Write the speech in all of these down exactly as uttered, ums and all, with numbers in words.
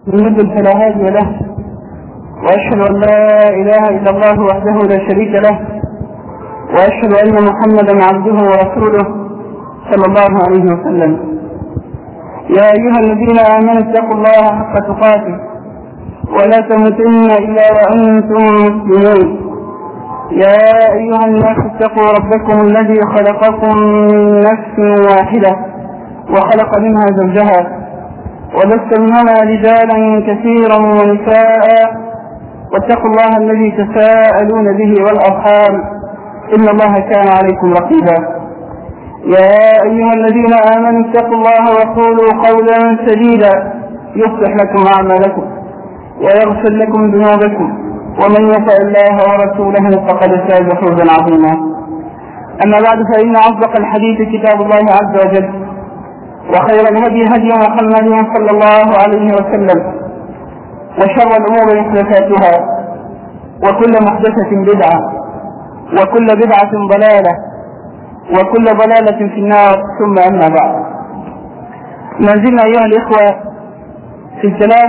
يضلل فلا هادي له، وأشهد أن لا إله إلا الله وحده لا شريك له، وأشهد أن محمدا عبده ورسوله صلى الله عليه وسلم. يا أيها الذين آمنوا اتقوا الله حق تقاته ولا تموتن إلا وأنتم مسلمون. يا أيها الناس اتقوا ربكم الذي خلقكم من نفس واحدة وخلق منها زوجها وبث منهما رجالا كثيرا ونساء، واتقوا الله الذي تساءلون به والأرحام إن الله كان عليكم رقيبا. يا أيها الذين آمنوا اتقوا الله وقولوا قولا سديدا يصلح لكم أعمالكم ويغفر لكم ذنوبكم، ومن يطع الله ورسوله فقد فاز فوزا عظيما. أما بعد، فإن أصدق الحديث كتاب الله عز وجل، وخير الهدي هدي محمد صلى الله عليه وسلم، وشر الأمور محدثاتها، وكل محدثة بدعة، وكل بدعة ضلالة، وكل ضلالة في النار. ثم أما بعد، ما زلنا أيها الإخوة في الكلام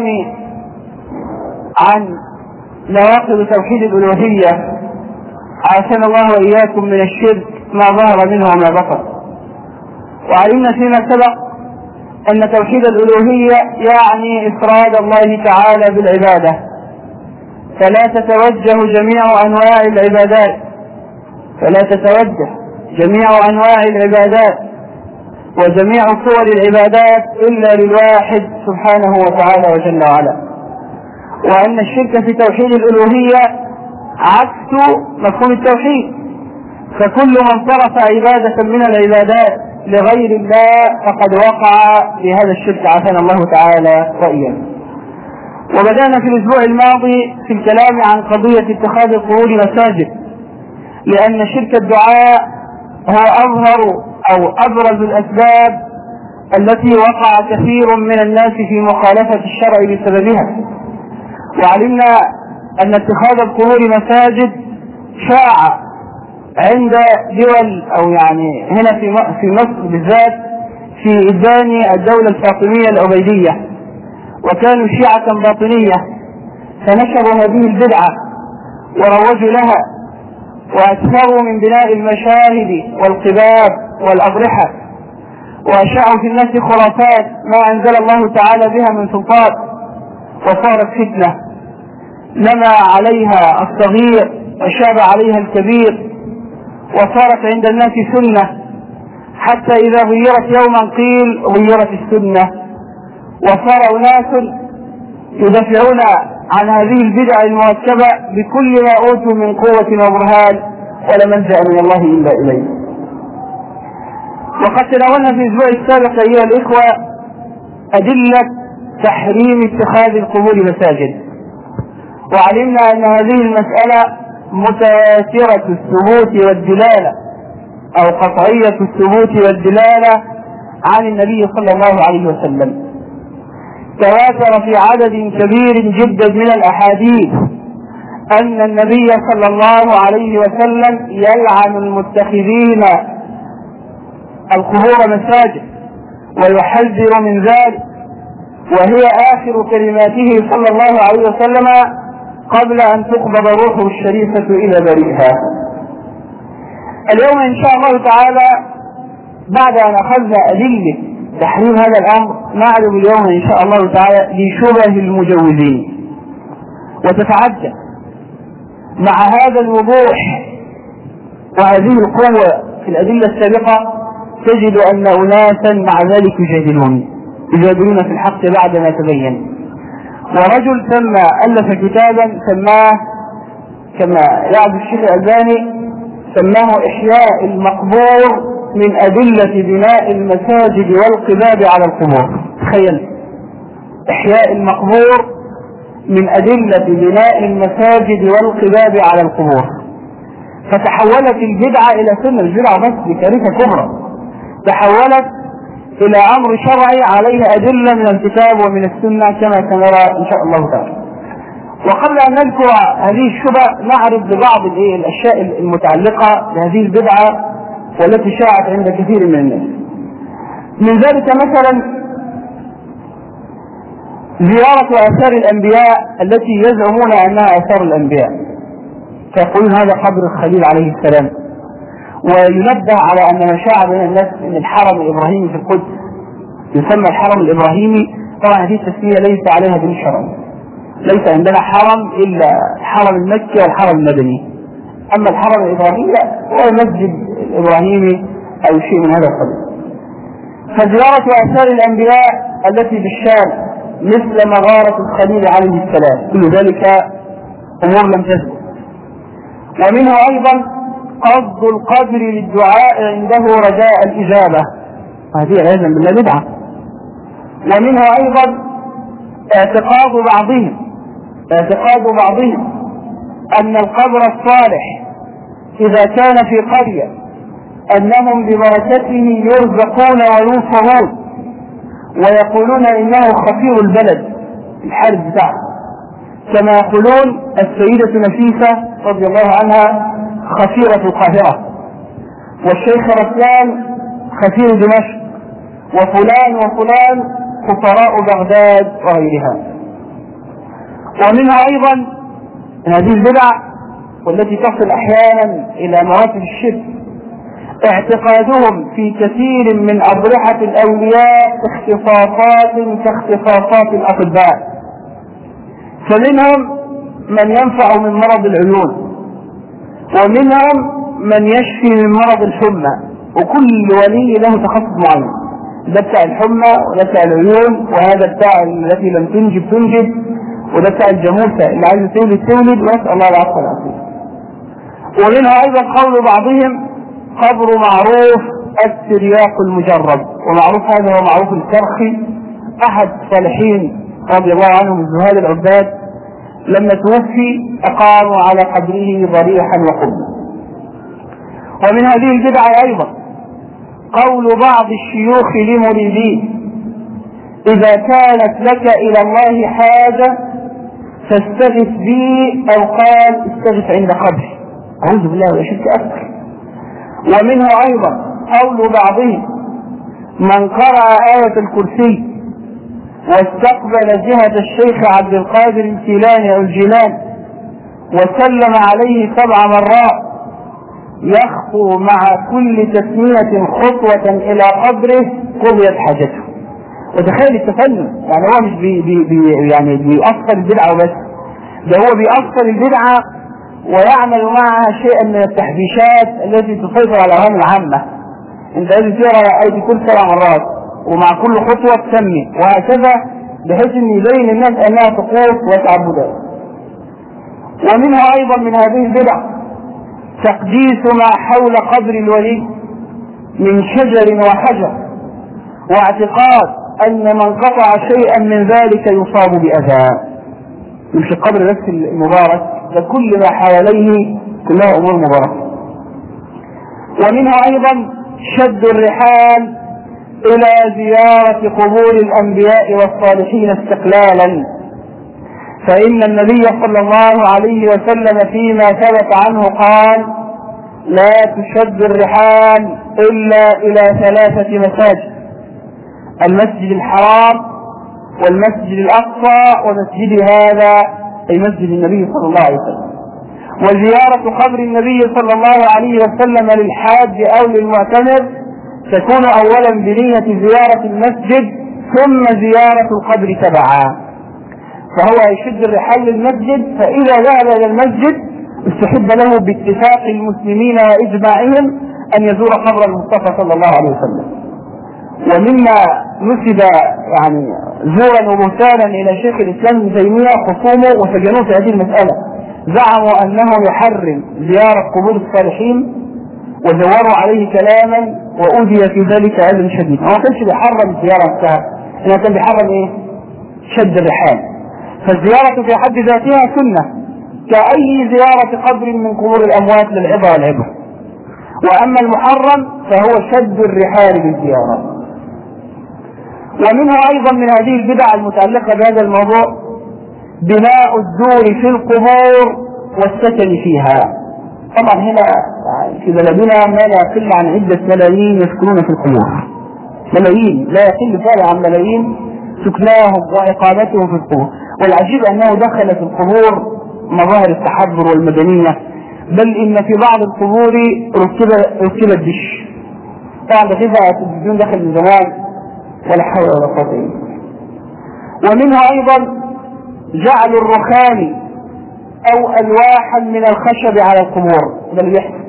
عن نواقض توحيد الألوهية، عافانا الله وإياكم من الشرك ما ظهر منه وما بطن. وعلمنا فيما سبق أن توحيد الألوهية يعني إفراد الله تعالى بالعبادة، فلا تتوجه جميع أنواع العبادات فلا تتوجه جميع أنواع العبادات وجميع صور العبادات إلا للواحد سبحانه وتعالى وجل وعلا. وأن الشرك في توحيد الألوهية عكس مفهوم التوحيد، فكل من صرف عبادة من العبادات لغير الله فقد وقع في هذا الشرك، عافانا الله تعالى وإياكم. وبدأنا في الأسبوع الماضي في الكلام عن قضية اتخاذ القبور مساجد، لأن شرك الدعاء هو أظهر أو أبرز الأسباب التي وقع كثير من الناس في مخالفة الشرع بسببها. وعلمنا أن اتخاذ القبور مساجد شاع عند دول، أو يعني هنا في مصر بالذات في إدان الدولة الفاطمية العبيدية، وكانوا شيعة باطنية، فنشروا هذه البدعة وروجوا لها، وأكثروا من بناء المشاهد والقباب والأضرحة، وأشاعوا في الناس خرافات ما أنزل الله تعالى بها من سلطان، وصارت فتنة نما عليها الصغير وشاب عليها الكبير، وصارت عند الناس سنة، حتى إذا غيرت يوما قيل غيرت السنة، وصار أناس يدافعون عن هذه البدع المركبة بكل ما أوتوا من قوة وبرهان، ولا ملجأ من الله إلا إليه. وقد تناولنا في الأسبوع السابق أيها الإخوة أدلة تحريم اتخاذ القبور مساجد، وعلمنا أن هذه المسألة متواترة الثبوت والدلالة، أو قطعية الثبوت والدلالة عن النبي صلى الله عليه وسلم. تواتر في عدد كبير جدا من الأحاديث أن النبي صلى الله عليه وسلم يلعن المتخذين القبور مساجد ويحذر من ذلك، وهي آخر كلماته صلى الله عليه وسلم قبل أن تقبض روحه الشريفة إلى بريئها. اليوم إن شاء الله تعالى بعد أن أخذنا أدلة تحريم هذا الأمر، نعرض اليوم إن شاء الله تعالى لشبه المجوزين. وتتعجب مع هذا الوضوح وهذه القوة في الأدلة السابقة تجد أن أناسا مع ذلك يجادلون يجادلون في الحق بعد ما تبين. ورجل ثم ألف كتابا سماه كما يعد الشيخ الألباني سماه إحياء المقبور من أدلة بناء المساجد والقباب على القبور. تخيل، إحياء المقبور من أدلة بناء المساجد والقباب على القبور. فتحولت البدعة إلى سنة، البدعة بس بكارثة كبرى، تحولت إلى أمر شرعي عليه أدلة من الكتاب ومن السنة كما سنرى إن شاء الله تعالى. وقبل أن نذكر هذه الشبهة نعرض ببعض الأشياء المتعلقة بهذه البدعة والتي شاعت عند كثير من الناس. من ذلك مثلا زيارة آثار الأنبياء التي يزعمون أنها آثار الأنبياء، فيقولون هذا قبر الخليل عليه السلام. وينبه على أن ما شاع بين الناس أن الحرم الإبراهيمي في القدس يسمى الحرم الإبراهيمي. طبعا هذه التسمية ليس عليها دليل شرعي، ليس عندنا حرم إلا الحرم المكي والحرم المدني، أما الحرم الإبراهيمي هو المسجد الإبراهيمي أو شيء من هذا القبيل. فزيارة آثار الأنبياء التي بالشام مثل مغارة الخليل عليه السلام كل ذلك أمور لم تثبت. ومنه أيضا قصد القبر للدعاء عنده رجاء الإجابة، هذه عياذا بالله بدعة. ومنه أيضا اعتقاد بعضهم اعتقاد بعضهم أن القبر الصالح إذا كان في قرية أنهم ببركته يرزقون وينصرون، ويقولون إنه خفير البلد الحارس بتاعه، كما يقولون السيدة نفيسة رضي الله عنها خفيرة القاهرة، والشيخ رسلان خفير دمشق، وفلان وفلان خطراء بغداد وغيرها. ومنها أيضا هذه البدع والتي تصل أحيانا إلى مراتب الشرك اعتقادهم في كثير من أضرحة الأولياء اختصاصات كاختصاصات الأطباء، فمنهم من ينفع من مرض العيون، ومنهم من يشفي من مرض الحمى، وكل ولي له تخصص معين، ده بتاع الحمى وده بتاع العيون، وهذا بتاع التي لم تنجب تنجب، وده بتاع الجاموسة اللي عايز تولد تولد، ونسأل الله العفو والعافية. ومنها أيضا قول بعضهم قبر معروف الترياق المجرد، ومعروف هذا هو معروف الكرخي أحد الصالحين رضي الله عنهم من زهاد العباد، لما توفي أقاموا على قبره ضريحا وقبلا. ومن هذه البدع أيضا قول بعض الشيوخ لمريدين إذا كانت لك إلى الله حاجة فاستغث بي، أو قال استغث عند قبري، أعوذ بالله ولا شرك أكبر. ومنه أيضا قول بعضهم من قرأ آية الكرسي واستقبل جهة الشيخ عبد القادر الجيلاني أو الجيلان وسلم عليه سبع مرات يخطو مع كل تسمية خطوة إلى قبره قضيت حاجته. وتخيل التسلم، يعني هو مش بي بي بي يعني بيأثر البدعة وبس، ده هو بيأثر البدعة ويعمل معها شيئا من التحبيشات التي تسيطر على الأوهام العامة. انت لازم تقرا آية كل سبع مرات ومع كل خطوة تسمي، وهكذا بحيث ان يبين الناس انها طقوس وتعبدات. ومنها ايضا من هذه البدع تقديس ما حول قبر الولي من شجر وحجر، واعتقاد ان من قطع شيئا من ذلك يصاب بأذى. مش القبر بس المبارك، ده كل ما حواليه كلها امور مباركة. ومنها ايضا شد الرحال الى زيارة قبور الانبياء والصالحين استقلالا، فان النبي صلى الله عليه وسلم فيما ثبت عنه قال لا تشد الرحال الا الى ثلاثة مساجد: المسجد الحرام والمسجد الاقصى ومسجد هذا اي مسجد النبي صلى الله عليه وسلم. وزيارة قبر النبي صلى الله عليه وسلم للحاج او للمعتمر تكون اولا بنية زيارة المسجد ثم زيارة القبر تبعا، فهو يشد الرحال للمسجد، فاذا ذهب الى المسجد استحب له باتفاق المسلمين واجماعهم ان يزور قبر المصطفى صلى الله عليه وسلم. ومما نسب يعني زورا وبهتانا الى شيخ الاسلام ابن تيمية خصومه وسجنوه في هذه المسألة، زعموا انه يحرم زيارة قبور الصالحين وزوروا عليه كلاما وأوذي في ذلك أذى شديد. هو ما كانش بيحرم الزيارة نفسها، إنما كان بيحرم إيه؟ شد الرحال. فالزيارة في حد ذاتها سنة كأي زيارة قبر من قبور الأموات للعبرة والعبرة. وأما المحرم فهو شد الرحال بالزيارة. ومنها أيضا من هذه البدع المتعلقة بهذا الموضوع بناء الدور في القبور والسكن فيها. طبعا هنا في بلدنا ما لا يقل عن عدة ملايين يسكنون في القبور، ملايين لا يقل فعلا عن ملايين سكناهم وإقامتهم في القبور. والعجيب أنه دخل في القبور مظاهر التحضر والمدنية، بل إن في بعض القبور ركب ركب الدش. طبعا كده التلفزيون دخل من زمان ولا حول ولا قوة إلا بالله. ومنها أيضا جعل الرخام أو ألواحا من الخشب على القبور. ده اللي بيحصل.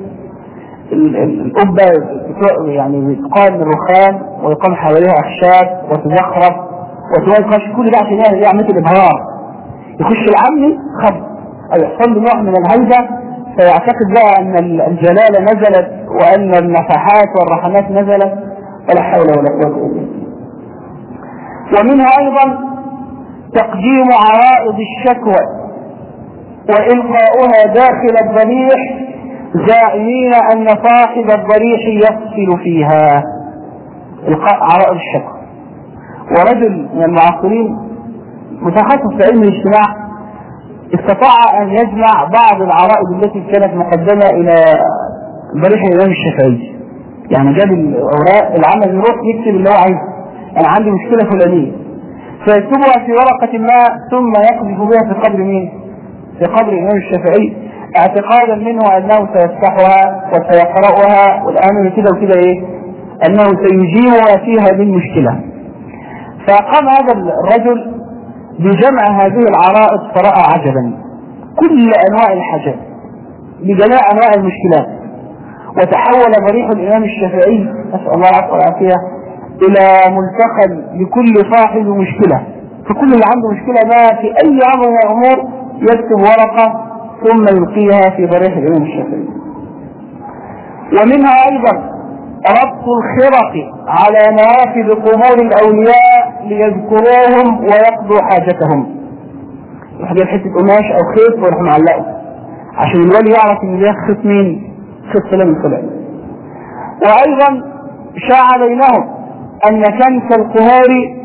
القبة يعني يقام من الرخام ويقام حواليها أخشاب وتزخرف وتوقف كل ده عشان يعمل الإبهار. يخش العمي خب أو يحصل له نوع من الهيبة، فيعتقد بقى أن الجلالة نزلت وأن النفحات والرحمات نزلت، ولا حول ولا قوة إلا بالله. ومنها أيضا تقديم عرائض الشكوى وإلقاؤها داخل الضريح زاعمين أن صاحب الضريح يفصل فيها. إلقاء عرائض الشكوى. ورجل من المعاصرين متخصص في علم الاجتماع استطاع أن يجمع بعض العرائض التي كانت مقدمة إلى ضريح الإمام الشافعي. يعني جاب الأوراق العمل يروح يكتب اللي هو عايزه، أنا عندي مشكلة فلانية، فيكتبها في ورقة ما ثم يقذف بها في قبر مين؟ في قبر الإمام الشافعي، اعتقادا منه أنه سيفتحها وسيقرأها والآن كده وكده إيه؟ أنه سيجيبها فيها بالمشكلة. فقام هذا الرجل بجمع هذه العرائض فرأى عجبا، كل أنواع الحاجات بجميع أنواع المشكلات، وتحول ضريح الإمام الشافعي نسأل الله العافية والعافية إلى ملتقى لكل صاحب مشكلة. فكل اللي عنده مشكلة ما في أي أمر من الأمور يكتب ورقة ثم يلقيها في ضريح الإمام الشافعي. ومنها أيضا ربط الخرق على نوافذ قبور الأولياء ليذكروهم ويقضوا حاجتهم. يحضر حتة قماش أو خيط ويروح معلقه عشان الولي يعرف إن ده خيط مين؟ خيط فلان الفلاني. وأيضا شاع بينهم أن كنس القبور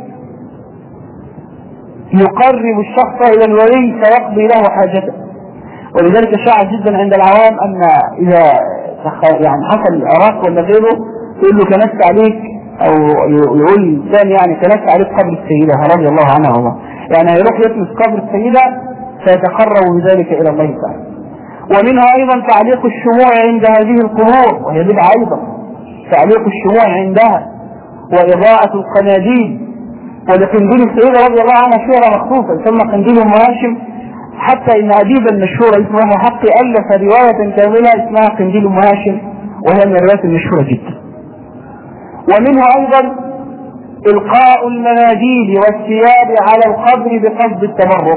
يقرب الشخص إلى الولي فيقضي له حاجته. ولذلك شاع جدا عند العوام أن إذا يعني حصل عراق ولا غيره يقول له كنست عليك، أو يقول ثاني يعني كنست عليك قبر السيدة رضي الله عنها والله، يعني هيروح يكنس قبر السيدة فيتقرب بذلك إلى الله تعالى. ومنها أيضا تعليق الشموع عند هذه القبور، وهي بدعة أيضا، تعليق الشموع عندها وإضاءة القناديل. ولقنديل السيدة رضي الله عنها شهرة مخصوصة يسمى قنديل أم هاشم، حتى إن أديبا مشهورا اسمه حقي ألف رواية كاملة اسمها قنديل أم هاشم، وهي من الروايات المشهورة جدا. ومنها أيضا إلقاء المناديل والثياب على القبر بقصد التبرك.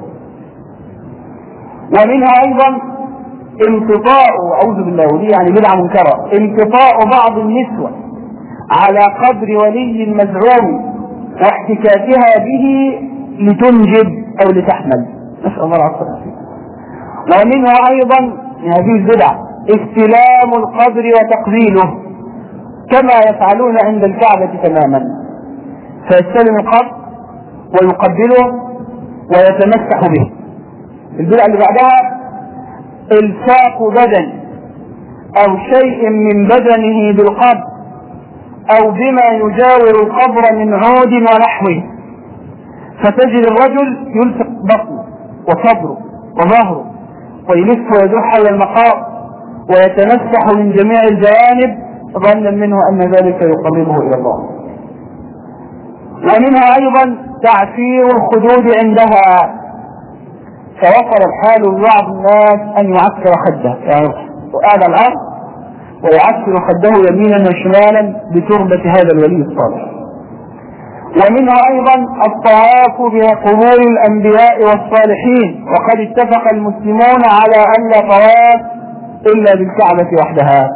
ومنها أيضا امتطاء أعوذ بالله ودي يعني بدعة منكرة، امتطاء بعض النسوة على قبر ولي مزعوم واحتكاكها به لتنجب أو لتحمل، نسأل الله العافية. ومنها أيضا هذه البدع استلام القبر وتقبيله كما يفعلون عند الكعبة تماما، فيستلم القبر ويقبله ويتمسح به. البدعة اللي بعدها الصاق بدن أو شيء من بدنه بالقبر أو بما يجاور القبر من عود ونحوه، فتجد الرجل يلصق بطنه وصدره وظهره ويلف ويدور حول المقام ويتمسح من جميع الجوانب ظنا منه أن ذلك يقربه إلى الله. ومنها أيضا تعفير الخدود عندها، فوصل الحال لبعض الناس أن يعفر خده، يعني قاعد على الأرض ويعفر خده يمينا وشمالا بتربة هذا الولي الصالح. ومنها أيضا الطواف بقبور الأنبياء والصالحين، وقد اتفق المسلمون على أن لا طواف إلا بالكعبة وحدها.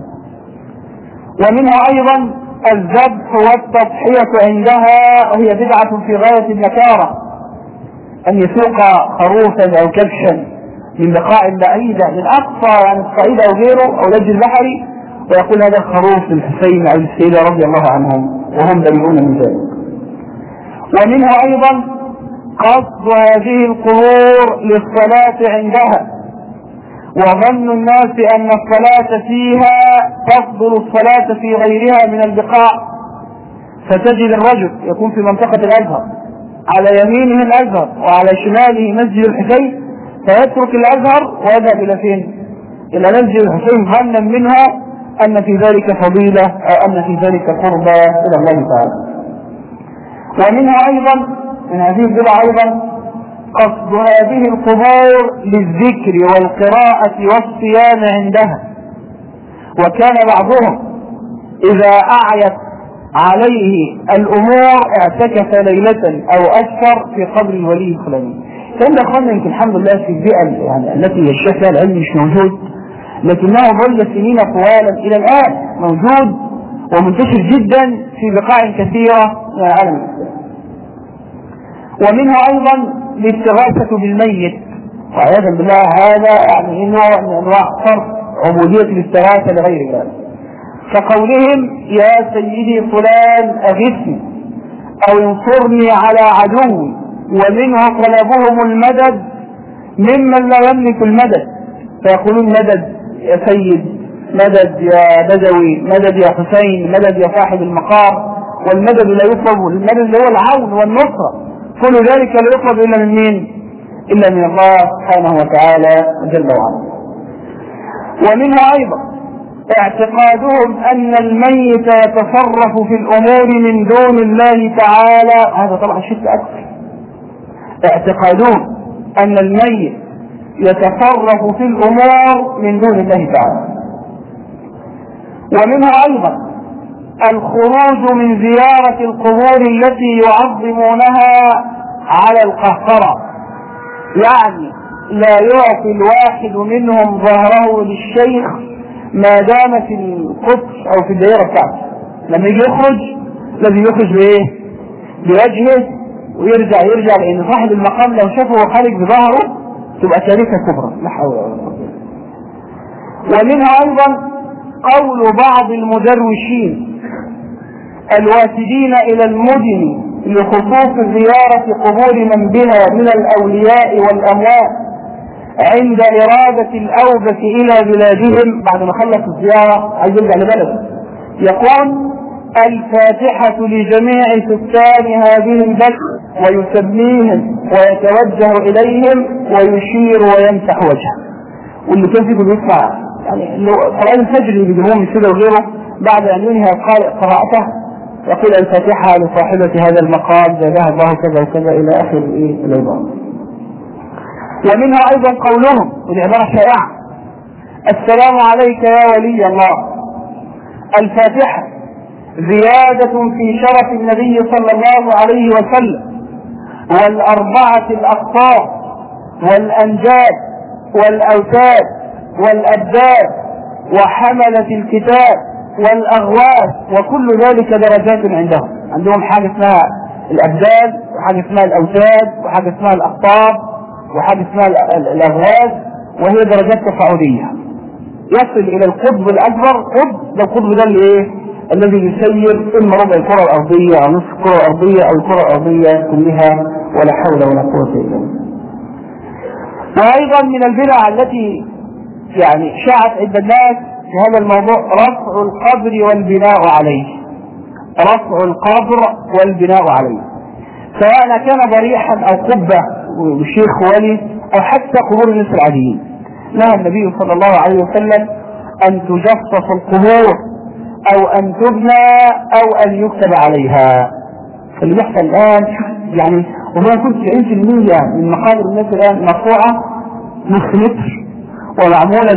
ومنها أيضا الذبح والتضحية عندها، وهي بدعة في غاية النكارة، أن يسوق خروفا أو كبشا من بقاع بعيدة من أقصى عن الصعيد أو غيره أو لج البحري ويقول هذا الخروف للحسين أو للسيدة رضي الله عنهم وهم بريئون من ذلك. ومنها أيضا قصد هذه القبور للصلاة عندها، وظن الناس أن الصلاة فيها تفضل الصلاة في غيرها من البقاع، فتجد الرجل يكون في منطقة الأزهر على يمينه الأزهر وعلى شماله مسجد الحسين، فيترك الأزهر ويذهب إلى فين؟ إلى مسجد الحسين ظنا منها أن في ذلك فضيلة أو أن في ذلك قربة إلى الله تعالى. ومنها أيضا من هذه البدع أيضا قصد هذه القبور للذكر والقراءة والصيام عندها. وكان بعضهم إذا أعيت عليه الأمور اعتكف ليلة أو أكثر في قبر الولي الفلاني. كان ده أخوانا يمكن الحمد لله في البيئة يعني التي يشتهى فيها العلم مش موجود، لكنه ظل سنين طوالا إلى الآن موجود ومنتشر جدا في بقاع كثيرة من العالم الإسلامي. ومنها أيضا الاستغاثة بالميت، وعياذا بالله هذا يعني نوع من أنواع صرف عبودية الاستغاثة لغير الله، كقولهم يا سيدي فلان أغثني أو انصرني على عدوي، ومنه طلبهم المدد ممن لا يملك المدد، فيقولون مدد يا سيد، مدد يا بدوي، مدد يا حسين، مدد يا صاحب المقام. والمدد لا يطلب، المدد اللي هو العون والنصرة، كل ذلك لا يطلب إلا من مين؟ إلا من الله سبحانه وتعالى جل وعلا. ومنها أيضا اعتقادهم أن الميت يتصرف في الأمور من دون الله تعالى، هذا طبعا شرك أكبر. اعتقادهم أن الميت يتصرف في الأمور من دون الله تعالى. ومنها أيضا الخروج من زيارة القبور التي يعظمونها على القهقرة، يعني لا يعطي الواحد منهم ظهره للشيخ ما دام في القدس أو في الدائرة بتاعته. لما يجي يخرج لازم يخرج بإيه؟ بوجهه ويرجع يرجع لأن صاحب المقام لو شافه خارج بظهره تبقى كارثة كبرى، لا حول ولا قوة. ومنها أيضا قول بعض المدروشين الوافدين إلى المدن لخصوص زيارة قبور من بها من الأولياء والأموات عند إرادة الأوبة إلى بلادهم، بعد ما خلص الزيارة عايز يرجع لبلده، يقول الفاتحة لجميع سكان هذه البلد ويسميهم ويتوجه إليهم ويشير ويمسح وجهه. واللي كان فيه بيسمع يعني قرآن الفجر اللي بيجيبوهم كده وغيره بعد أن ينهي القارئ قراءته يقول الفاتحة لصاحبة هذا المقام جزاها الله كذا وكذا إلى آخر إيه العبارة. ومنها أيضا قولهم والعبارة شائعة السلام عليك يا ولي الله. الفاتحة زيادة في شرف النبي صلى الله عليه وسلم والأربعة الأقطاب والأنجاد والأوتاد والأبداد وحملة الكتاب والأغواث، وكل ذلك درجات عندهم. عندهم حاجة اسمها الأبداد وحاجة اسمها الأوتاد وحاجة اسمها الأقطاب وحاجة اسمها الأغواث، وهي درجات تصاعدية يصل إلى القطب الأكبر. قطب ده القطب ده اللي إيه؟ الذي يسير إما ربع الكرة الأرضية أو نصف الكرة الأرضية أو الكرة الأرضية كلها، ولا حول ولا قوة إلا بالله. وأيضا من البدع التي يعني شاعت عند الناس في هذا الموضوع رفع القبر والبناء عليه. رفع القبر والبناء عليه سواء كان ضريحا أو قبة وشيخ ولي أو حتى قبور الناس العاديين. نهى النبي صلى الله عليه وسلم أن تجصص القبور أو أن تبنى أو أن يكتب عليها. اللي بيحصل الآن يعني وما كنت تسعين بالمية من مقابر الناس الآن مرفوعة نصف متر ومعمولة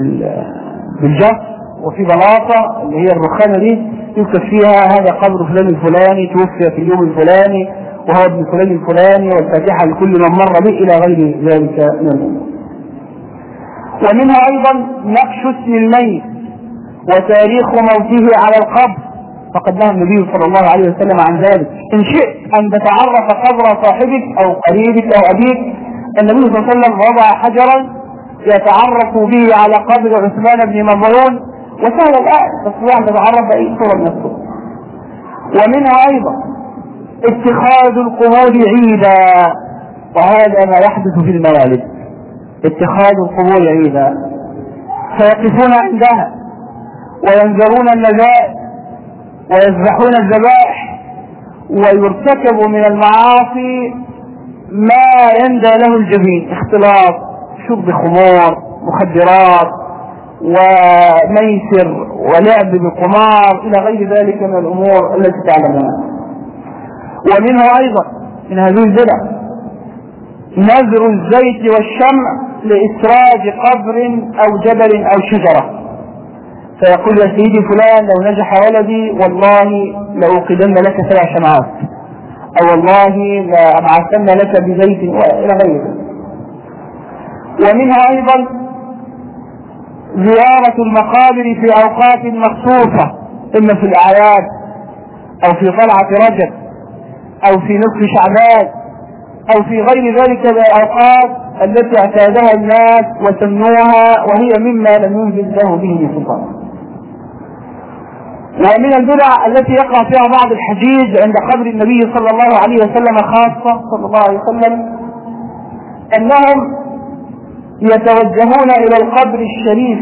بالجص وفي بلاطة اللي هي الرخامة دي يكتب فيها هذا قبر فلان الفلاني توفي في اليوم الفلاني وهو ابن فلان الفلاني والفاتحة لكل من مر به إلى غير ذلك من الأمور. ومنها أيضا نقش اسم الميت وتاريخ موته على القبر، فقد نهى النبي صلى الله عليه وسلم عن ذلك. إن شئت أن تتعرف قبر صاحبك أو قريبك أو أبيك، النبي صلى الله عليه وسلم وضع حجرا يتعرف به على قبر عثمان بن مظعون، وسهل الآن تستطيع أن تتعرف بأي صورة من الصور. ومنها أيضا اتخاذ القبور عيدا، وهذا ما يحدث في الموالد، اتخاذ القبور عيدا، فيقفون عندها وينذرون النذائر ويذبحون الذبائح ويرتكب من المعاصي ما يندى له الجبين، اختلاط، شرب خمور، مخدرات، وميسر، ولعب بالقمار، الى غير ذلك من الامور التي تعلمونها. ومنها ايضا من هذه البدع نذر الزيت والشمع لإسراج قبر او جبل او شجرة، فيقول يا سيدي فلان لو نجح ولدي والله لأوقدن لك سبع شمعات، او والله لأبعثن لك بزيت، الى غير ذلك. ومنها ايضا زيارة المقابر في اوقات مخصوصة، اما في الاعياد او في طلعة رجب او في نصف شعبان او في غير ذلك من الاوقات التي اعتادها الناس وسنوها، وهي مما لم ينزل له به سلطان. ومن البدع التي يقع فيها بعض الحجيج عند قبر النبي صلى الله عليه وسلم خاصة صلى الله عليه وسلم انهم يتوجهون الى القبر الشريف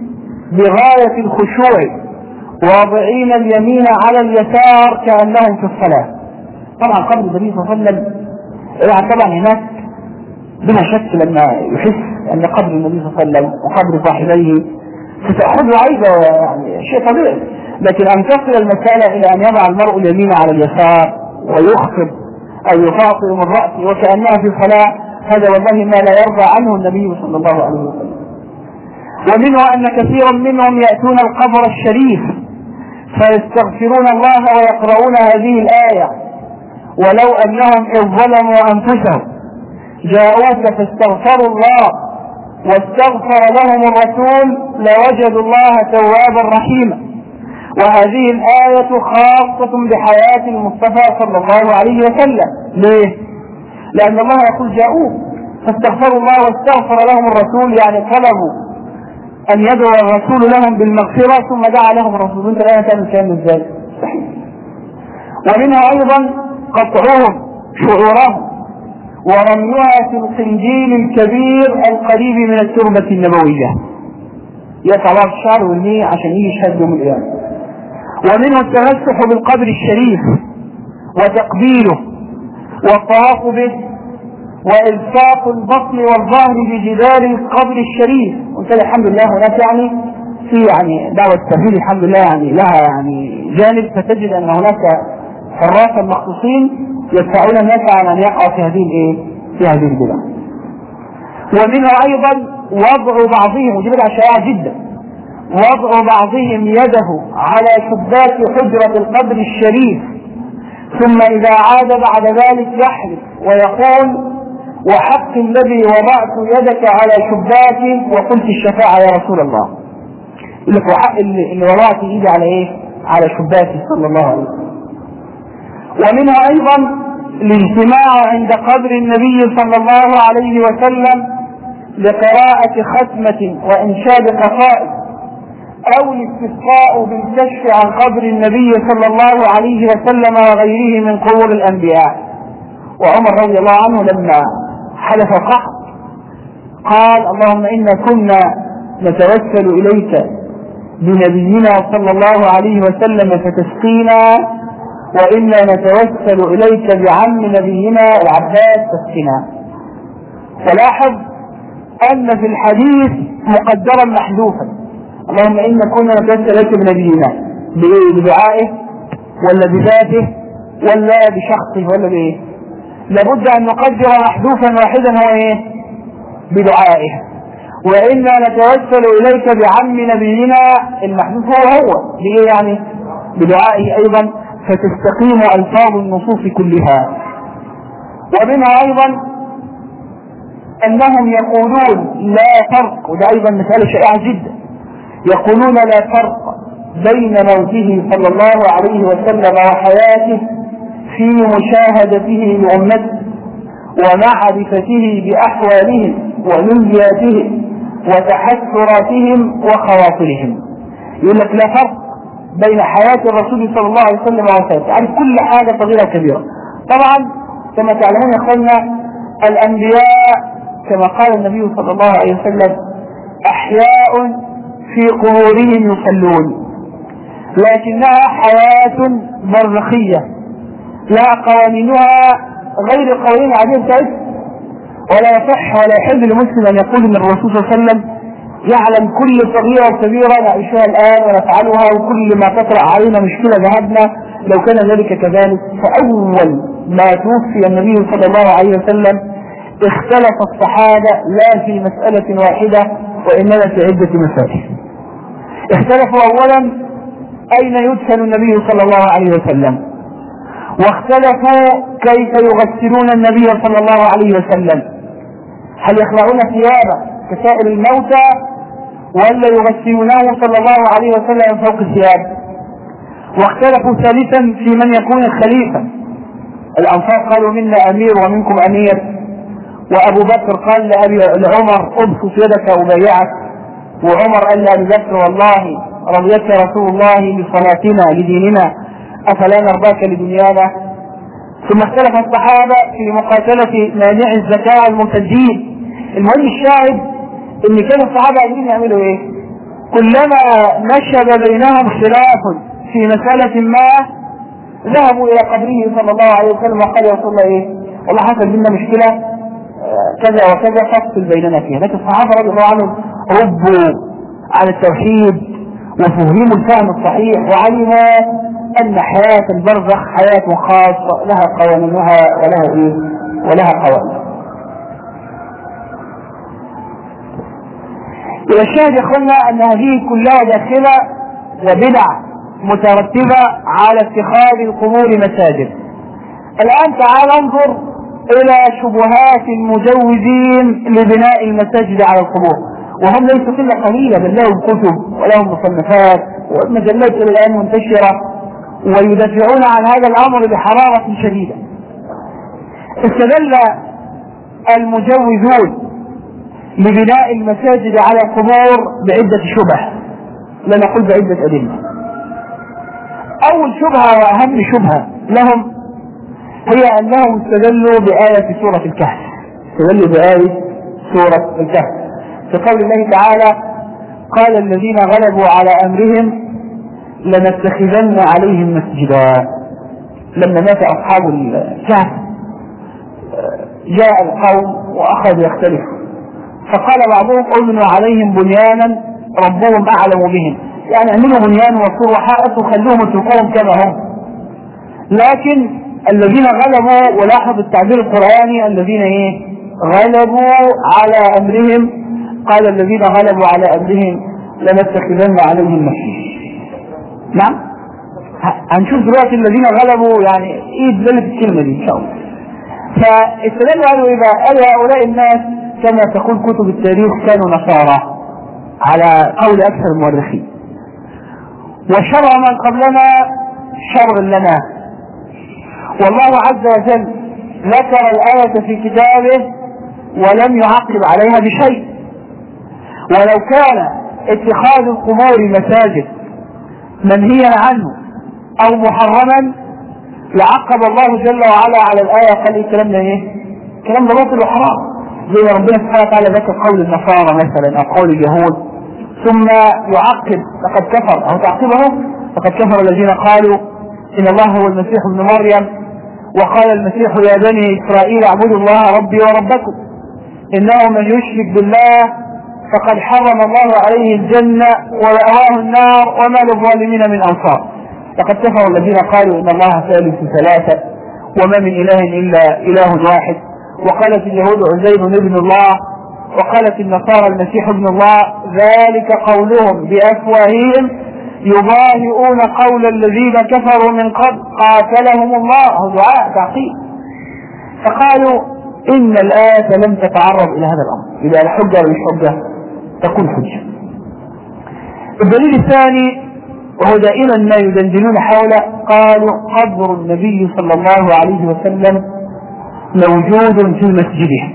بغاية الخشوع واضعين اليمين على اليسار كأنهم في الصلاة. طبعا قبر النبي صلى الله عليه وسلم طبعا هناك بلا شك لما يحس ان قبر النبي صلى الله عليه وسلم وقبر صاحبيه ستأخذ عيبة، يعني شيء طبيعي، لكن ان تصل المسألة الى ان يضع المرء اليمين على اليسار ويخفض او يفاطر من رأسه وكأنها في صلاة، هذا والله ما لا يرضى عنه النبي صلى الله عليه وسلم. ومنه ان كثيرا منهم يأتون القبر الشريف فيستغفرون الله ويقرؤون هذه الآية: ولو انهم اذ ظلموا انفسهم جاءوك فاستغفروا الله واستغفر لهم الرسول لوجدوا الله توابا رحيما. وهذه الآية خاصة بحياة المصطفى صلى الله عليه وسلم. ليه؟ لأن الله يقول جاءوك فاستغفروا الله واستغفر لهم الرسول، يعني طلبوا أن يدعو الرسول لهم بالمغفرة ثم دعا لهم الرسول. انت لا تعمل كلام ازاي؟ صحيح. ومنها أيضا قطعهم شعورهم ورميها في القنديل الكبير القريب من التربة النبوية، يطلع الشعر والنية عشان يشهد يوم القيامة. ومنه التمسح بالقبر الشريف وتقبيله والطواف به وإلصاق البطن والظهر بجدار القبر الشريف. وانت الحمد لله هناك يعني في يعني دعوة التوحيد الحمد لله يعني لها يعني جانب، فتجد ان هناك حراسا مخصوصين يدفعون الناس عن ان يقعوا في هذه الايه في هذه البدع. ومنها ايضا وضع بعضهم، ودي بدعة شائعة جدا، وضع بعضهم يده على شباك حجرة القبر الشريف ثم اذا عاد بعد ذلك يحلف ويقول: وحق الذي وضعت يدك على شباكي وقلت الشفاعة يا رسول الله. يقول لك وحق اللي وضعت ايدي على ايه؟ على شباكي صلى الله عليه وسلم. ومنها ايضا الاجتماع عند قبر النبي صلى الله عليه وسلم لقراءة ختمة وانشاد قصائد، او الاستسقاء بالكشف عن قبر النبي صلى الله عليه وسلم وغيره من قبور الانبياء. وعمر رضي الله عنه لما حدث القحط قال: اللهم إنا كنا نتوسل إليك بنبينا صلى الله عليه وسلم فتسقينا، وإنا نتوسل إليك بعم نبينا العباس تسقينا. فلاحظ أن في الحديث مقدرا محذوفا: اللهم إنا كنا نتوسل إليك بنبينا، بدعائه ولا بذاته ولا بشخصه ولا بإيه؟ لابد أن نقدر محذوفا واحدا هو إيه؟ بدعائه. وإنا نتوسل إليك بعم نبينا، المحذوف هو هو بإيه يعني؟ بدعائه أيضا، فتستقيم ألفاظ النصوص كلها. ومنها أيضا أنهم يقولون لا فرق، وده أيضا مسألة شائعة جدا، يقولون لا فرق بين موته صلى الله عليه وسلم وحياته في مشاهدته لأمته ومعرفته بأحوالهم ونياتهم وتحسراتهم وخواطرهم. يقول لك لا فرق بين حياة الرسول صلى الله عليه وسلم ووفاته، يعني كل حاجة صغيرة وكبيرة. طبعا كما تعلمون يا اخوانا الأنبياء كما قال النبي صلى الله عليه وسلم: أحياء في قبورهم يصلون، لكنها حياة برزخية لها قوانينها غير القوانين العادية بتاعتها، ولا يصح ولا يحل لمسلم ان يقول ان الرسول صلى الله عليه وسلم يعلم كل صغيرة وكبيرة نعيشها الآن ونفعلها، وكل ما تطرأ علينا مشكلة ذهبنا لو كان ذلك كذلك. فأول ما توفي النبي صلى الله عليه وسلم اختلف الصحابة لا في مسألة واحدة وإنما في عدة مسائل. اختلفوا أولا أين يدفن النبي صلى الله عليه وسلم، واختلفوا كيف يغسلون النبي صلى الله عليه وسلم، هل يخلعون ثيابه كسائر الموتى ولا يغسلونه صلى الله عليه وسلم فوق الثياب. واختلفوا ثالثا في من يكون الخليفة. الأنصار قالوا منا أمير ومنكم أمير، وأبو بكر قال لأبي لعمر أبسط يدك أبايعك، وعمر قال لأبي بكر والله رضيك رسول الله لصلاتنا لديننا أفلا نرضاك لدنيانا. ثم اختلف الصحابة في مقاتلة مانع الزكاة والمرتدين. المهم الشاهد ان كان الصحابة عايزين يعملوا ايه؟ كلما نشب بينهم خلاف في مسألة ما ذهبوا الى قبره صلى الله عليه وسلم وقال يا رسول الله ايه؟ والله حصل بينا مشكلة كذا وكذا فصل بيننا فيها. لكن الصحابة رضي الله عنهم ربوا على التوحيد وفهموا الفهم الصحيح، وعلموا ان حياة البرزخ حياة خاصة لها قوانينها ولها ايه؟ ولها قوانين. والشاهد يا اخوانا ان هذه كلها داخلة وبدع مترتبة على اتخاذ القبور مساجد. الان تعال انظر الى شبهات المجوزين لبناء المساجد على القبور، وهم ليسوا قلة قليلة بل لهم كتب ولهم مصنفات ومجلات الى الان منتشرة ويدافعون عن هذا الامر بحرارة شديدة. استدل المجوزون لبناء المساجد على القبور بعدة شبه، لا نقول بعدة أدلة. أول شبهة وأهم شبهة لهم هي أنهم استدلوا بآية سورة الكهف، استدلوا بآية سورة الكهف في قول الله تعالى قال الذين غلبوا على أمرهم لنتخذن عليهم مسجدا. لما مات أصحاب الكهف جاء القوم وأخذوا يختلفوا، فقال بعضهم ابنوا عليهم بنيانا ربهم أعلم بهم، يعني اعملوا بنيان وصور وحائط وخلوهم اتركوهم كما هم. لكن الذين غلبوا، ولاحظ التعبير القرآني الذين ايه غلبوا على أمرهم، قال الذين غلبوا على أمرهم لنتخذن عليهم مسجدا. نعم هنشوف دلوقتي الذين غلبوا يعني ايه دلالة الكلمة دي ان شاء الله. فاستدلوا قالوا ايه بقى؟ قالوا هؤلاء الناس كما تقول كتب التاريخ كانوا نصارى على قول اكثر المؤرخين، وشرع من قبلنا شر لنا. والله عز وجل ذكر الآية في كتابه ولم يعقب عليها بشيء. ولو كان اتخاذ القبور مساجد منهيا عنه او محرما لعقب الله جل وعلا على الآية قال الكلام ده ايه؟ الكلام ده باطل وحرام، زي ما ربنا سبحانه وتعالى ذكر قول النصارى مثلا او قول اليهود ثم يعقب لقد كفر او تعقبه لقد كفر الذين قالوا ان الله هو المسيح ابن مريم وقال المسيح يا بني اسرائيل اعبدوا الله ربي وربكم انه من يشرك بالله فقد حرم الله عليه الجنة ومأواه النار وما للظالمين من انصار. لقد كفر الذين قالوا ان الله ثالث ثلاثة وما من اله الا اله واحد. وقالت اليهود عزير ابن الله وقالت النصارى المسيح ابن الله، ذلك قولهم بأفواههم يضاهئون قول الذين كفروا من قبل قاتلهم الله، دعاء تعقيب. فقالوا إن الآية لم تتعرض إلى هذا الأمر، إذا الحجة والحجة تكون حجة. الدليل الثاني وهو دائما ما يدندنون حوله، قالوا قبر النبي صلى الله عليه وسلم موجود في مسجده،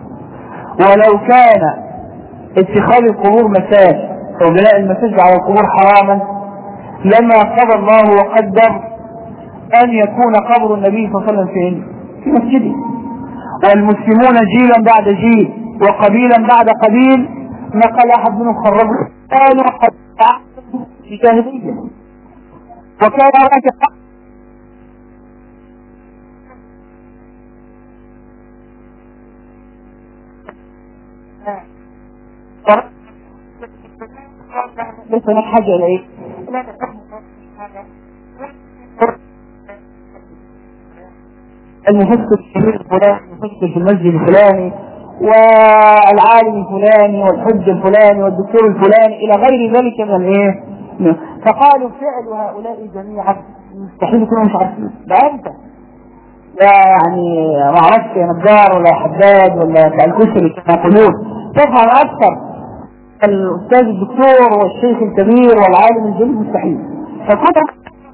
ولو كان اتخاذ القبور مساجد او بناء المساجد على القبور حراما لما قضى الله وقدر ان يكون قبر النبي صلى الله عليه وسلم فين؟ في مسجده. والمسلمون جيلا بعد جيل وقبيلا بعد قبيل نقل احد منهم خرجوا كانوا قد تعبدوا في جاهليه، وكان هناك ليس هناك حاجة إلى إيه؟ المفسر الكبير الفلاني، المفسر في المسجد الفلاني، والعالم الفلاني، والحج الفلاني، والدكتور الفلاني، إلى غير ذلك من إيه؟ فقالوا فعل هؤلاء جميعا مستحيل يكونوا مش عارفين. ده أنت يعني ما اعرفش يا نجار ولا حداد ولا بتاع الكشري كما يقولون، تفهم اكثر الاستاذ الدكتور والشيخ الكبير والعالم الجليل مستحيل. فكتب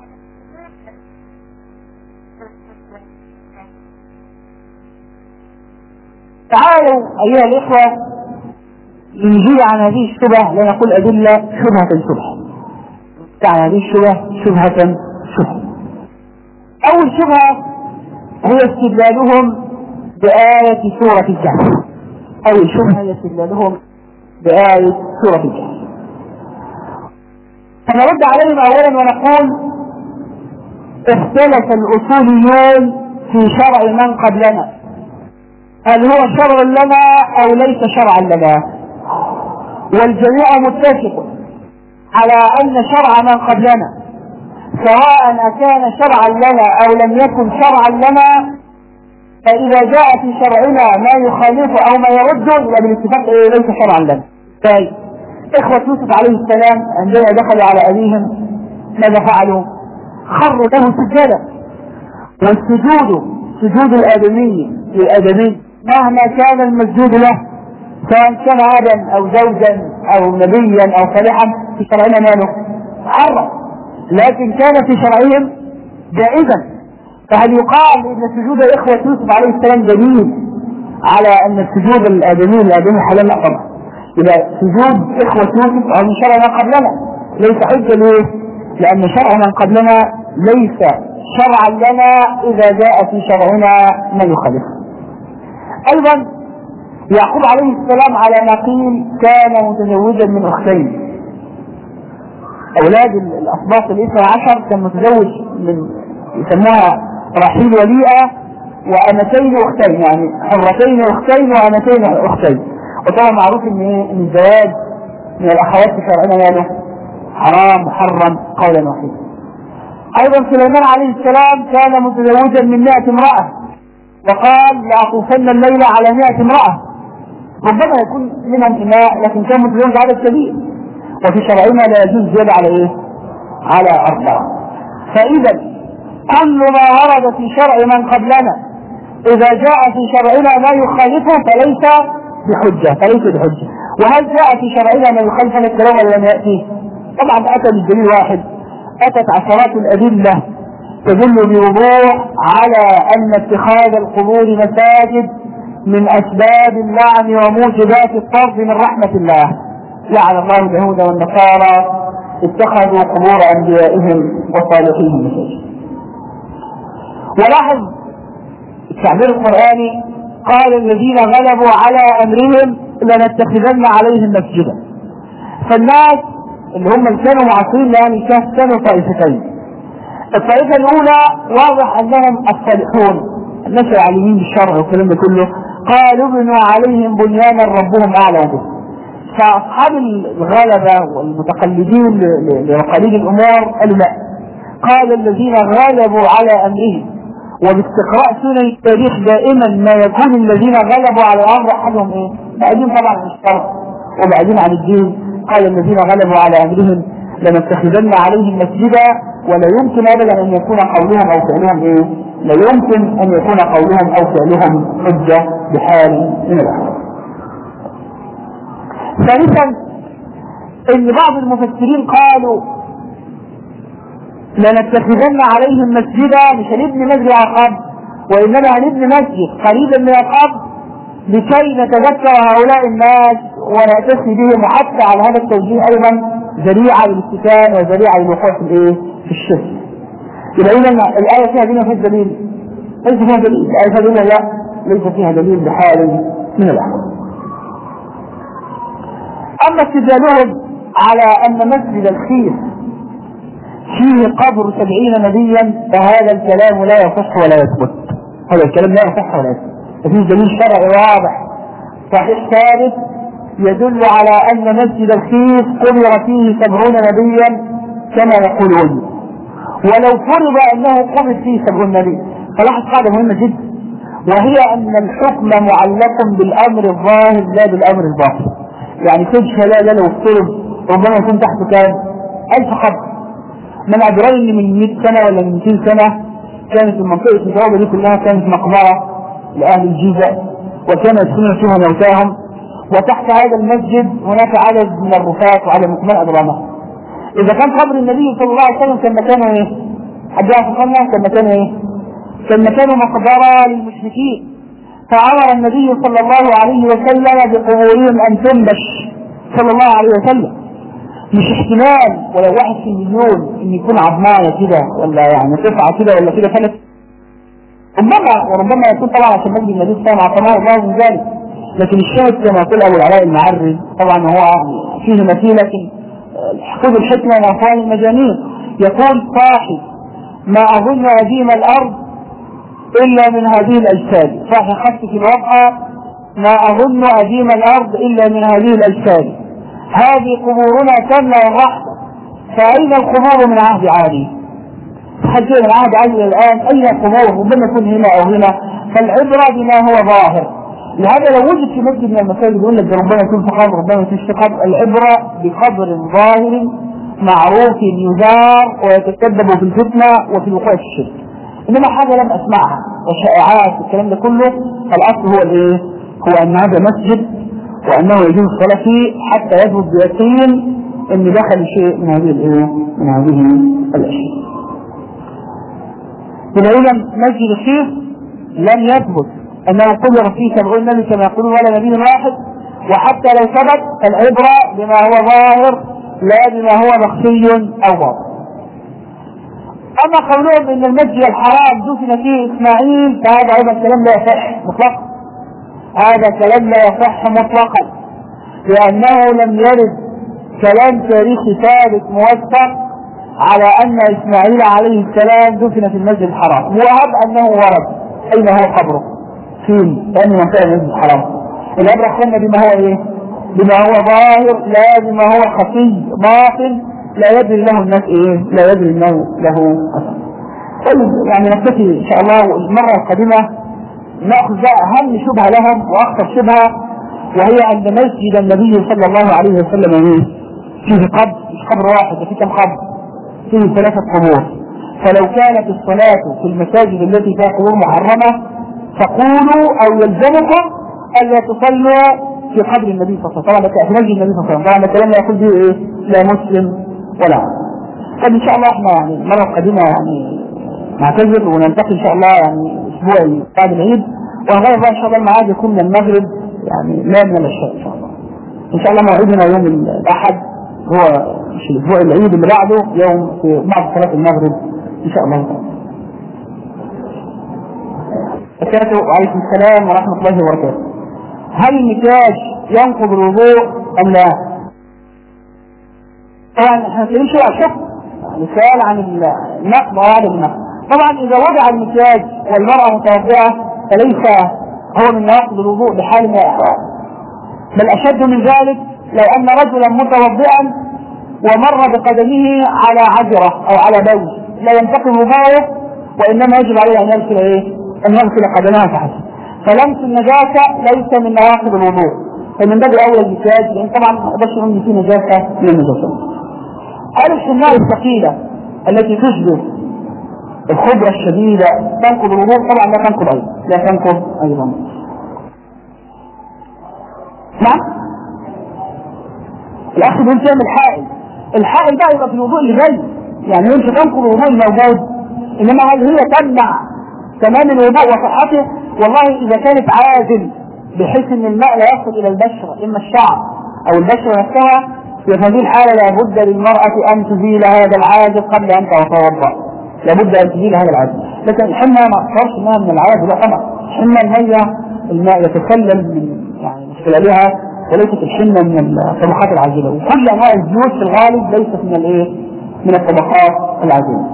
تعالوا ايها الاخوه نجيب عن هذه الشبهه، لا نقول ادله، شبهه شبهه عن هذه الشبهه شبهه شبهه. اول شبهه هي استدلالهم بآية سورة الكهف. أول شبهة هي استدلالهم بآية سورة الكهف. فنرد عليهم أولا ونقول اختلف الأصوليون في شرع من قبلنا، هل هو شرع لنا أو ليس شرعا لنا؟ والجميع متفق على أن شرع من قبلنا سواء أكان شرعا لنا أو لم يكن شرعا لنا، فإذا جاء في شرعنا ما يخالفه أو ما يرده يبقى بالاتفاق ليس شرعا لنا. طيب إخوة يوسف عليه السلام عندما دخلوا على أبيهم ماذا فعلوا؟ خروا له سجدا، والسجود سجود الآدمي للآدمي مهما كان المسجود له سواء كان آدم أو زوجا أو نبيا أو صالحا في شرعنا ماله؟ حرم، لكن كان في شرعهم جائزا. فهل يقال ان سجود اخوة يوسف عليه السلام دليل على ان السجود الادمي الادمي حلال؟ لا طبعا. يبقى سجود اخوة يوسف او من شرع من قبلنا ليس حجة. ليه؟ لان شرع من قبلنا ليس شرعا لنا اذا جاء في شرعنا من يخالفه. ايضا يعقوب عليه السلام على ما قيل كان متزوجا من اختين، اولاد الاسباط الاثنى عشر كان متزوج من يسموها رحيل وليئة وامتين اختين، يعني حرتين اختين وامتين اختين. وطبعا معروف ان ان الزواج من الاخوات في شرعنا ماله؟ حرام محرم قولا واحدا. ايضا سليمان عليه السلام كان متزوجا من مئة امرأة، وقال لاطوفن الليلة على مئة امرأة، ربما يكون منهم إماء لكن كان متزوج عدد كبير، وفي شرعنا لا يجوز زيادة على ايه؟ على أربعة. فإذا كل ما ورد في شرع من قبلنا إذا جاء في شرعنا ما يخالفه فليس بحجة فليس بحجة. وهل جاء في شرعنا ما يخالف هذا الكلام ولا لم يأتي؟ طبعا أتى بالدليل واحد، أتت عشرات الأدلة تدل بوضوح على أن اتخاذ القبور مساجد من أسباب اللعن وموجبات الطرد من رحمة الله. لعن الله اليهود والنصارى اتخذوا قبور أنبيائهم وصالحيهم مساجد. ولاحظ التعبير القرآني قال الذين غلبوا على أمرهم لنتخذن عليهم مسجدا. فالناس اللي هم كانوا معاصرين يعني كانوا طائفتين. الطائفة الأولى واضح أنهم الصالحون الناس العالمين بالشرع والكلام ده كله، قالوا ابنوا عليهم بنيانا ربهم أعلم به. فأصحاب الغلبة والمتقلدين لقليل الأمور قالوا لا، قال الذين غلبوا على أمرهم. وباستقراء سنن التاريخ دائما ما يكون الذين غلبوا على الأمر أحدهم إيه؟ بعدين طبعا عن الشرع وبعدين عن الدين. قال الذين غلبوا على أمرهم لنتخذن عليهم مسجدا، ولا يمكن أبدا أن يكون قولهم أو فعلهم إيه؟ لا يمكن أن يكون قولهم أو فعلهم حجة بحال من الأحوال. ثالثا ان بعض المفسرين قالوا لنتخذن عليهم مسجدا، مش هنبني مسجد على القبر وانما هنبني مسجد قريبا من القبر لكي نتذكر هؤلاء الناس ونأتسي بهم، وحتى على هذا التوجيه ايضا ذريعه للافتتان وذريعه للوقوع في الايه؟ في الشرك. يبقى اذا الايه فيها دين وفيها دليل؟ ليس فيها دليل. الايه فيها دليل؟ لا، ليس فيها دليل بحال من الاحوال. أما استدلالهم على أن مسجد الخير فيه قبر سبعين نبيا فهذا الكلام لا يصح ولا يثبت. هذا الكلام لا يصح ولا يثبت. فيه دليل شرعي واضح صحيح ثابت يدل على أن مسجد الخيف قبر فيه سبعون نبيا كما يقولون، ولو فرض أنه قبر فيه سبعون نبي. فلاحظ قاعدة مهمة جدا، وهي أن الحكم معلق بالأمر الظاهر لا بالأمر الباطن. يعني كل شلالة لو افترض ربما يكون تحته كام؟ ألف قبر. من أدرين من مئة سنة ولا من مئتين سنة كانت المنطقة الجوابة دي كلها كانت مقبرة لأهل الجيزة، وكان يدخلون فيها موتاهم، وتحت هذا المسجد هناك عدد من الرفات وعدد من أدرامه. إذا كان قبر النبي صلى الله عليه وسلم كان مكانه إيه؟ حد يعرف كان مكانه إيه؟ كان مكانه مقبرة للمشركين، فأمر النبي صلى الله عليه وسلم بقبورهم أن تنبش صلى الله عليه وسلم. مش احتمال ولو واحد في المليون ان يكون عظمانه كده ولا يعني قطعه كده ولا كده فلت، ربما وربما يكون طبعا عشان مجد النبي صلى الله عليه وسلم الله من ذلك. لكن الشاهد كما يقول ابو العلاء المعري طبعا هو فيه مثيل، لكن خذ الحكمه من اخوان المجانين، يقول صاحب ما اظن اديم الارض الا من هذه الاجساد، صاحب خط في الوضع ما اظن اديم الارض الا من هذه الاجساد، هذه قبورنا تمنع الرحمة، فأين القبور من عهد عالي؟ حتى من عهد عالي الآن أين القبور؟ ربما يكون هنا أو هنا، فالعبرة بما هو ظاهر. لهذا لو وجد في مسجد من المساجد يقول لك ربما يكون في قبر ربما يكون في قبر، العبرة بقبر ظاهر معروف يزار ويتسبب في الفتنة وفي الوقوع في الشرك. إنما حاجة لم أسمعها وشائعات الكلام ده كله، فالأصل هو الإيه؟ هو أن هذا مسجد وأنه يجوز الصلاة فيه حتى يثبت بيقين أن دخل شيء من هذه الأمور من هذه الأشياء. إذا مسجد الخيف لم يثبت أنه قبر فيه سبعون نبي كما يقولون ولا نبي واحد، وحتى لو ثبت العبرة بما هو ظاهر لا بما هو مخفي أو باطن. أما قولهم أن المسجد الحرام دفن فيه إسماعيل فهذا أيضا كلام لا يصح مطلقا، هذا كلام لا يصح مطلقا، لأنه لم يرد كلام تاريخي ثابت موثق على أن إسماعيل عليه السلام دفن في المسجد الحرام، وهب أنه ورد. أين هو قبره؟ فين؟ لأنه منطقة المسجد الحرام. الأمر أخذنا بما هو إيه؟ بما هو ظاهر لا بما هو خفي باطن لا يدري له الناس إيه؟ لا يدري له له أثر. طيب يعني نكتفي إن شاء الله المرة القادمة نأخذ أهم شبهة لهم وأخطر شبهة، وهي أن مسجد النبي صلى الله عليه وسلم فيه قبر، مش قبر واحد، فيه كم قبر؟ فيه ثلاثة قبور. فلو كانت الصلاة في المساجد التي فيها قبور محرمة فقولوا أو يلزمكم ألا تصلوا في قبر النبي صلى الله عليه وسلم، طبعا في مسجد النبي صلى الله عليه وسلم. طبعا الكلام لا يقول به إيه؟ لا مسلم ولا عم. طيب إن شاء الله إحنا يعني المرة القادمة يعني نعتذر ونلتقي إن شاء الله يعني أسبوع بعد العيد، وغير بقى إن شاء الله الميعاد يكون من المغرب يعني لا من العشاء إن شاء الله. إن شاء الله موعدنا يوم الأحد، هو مش الأسبوع العيد اللي بعده يوم في بعد صلاة المغرب إن شاء الله تعالى. وبركاته. وعليكم السلام ورحمة الله وبركاته. هل المكياج ينقض الوضوء أم لا؟ طبعا احنا نتكلم شوية على الشق مثال عن النقض وعدم النقض. طبعا إذا وضع المكياج والمرأة متوضئة فليس هو من نواقض الوضوء بحال من الأحوال، بل أشد من ذلك لو أن رجلا متوضئا ومر بقدمه على عجرة أو على بول لا ينتقل وضوءه، وإنما يجب عليه أن يغسل إيه؟ أن يغسل قدمه فحسب. فلمس النجاسة ليس من نواقض الوضوء، فمن باب أولى المكياج، لأن طبعا ما أقدرش أقول إن في نجاسة من النجاسة. هل الحمار الثقيلة التي تشبه الخبرة الشديدة تنقض الوضوء؟ طبعا لا تنقض أيضا، لا تنقض أيضا. نعم. الأخ بيقول تعمل حائل، الحائل ده يبقى في الوضوء اللي جاي، يعني مش تنقض الوضوء الموجود، إنما هل هي تمنع تمام الوضوء وصحته؟ والله إذا كانت عازل بحيث أن الماء لا يصل إلى البشرة إما الشعر أو البشرة نفسها، في هذه الحالة لابد للمرأة أن تزيل هذا العازل قبل أن تتوضأ، لابد أن تزيل هذا العازل. لكن الحمى ما أكثرش إنها من العازل، لا طبعا الحمى المية الماء يتسلل من يعني من خلالها، وليست الحمى من الطبقات العازلة، وكل أنواع الزيوت في الغالب ليست من الإيه؟ من الطبقات العازلة.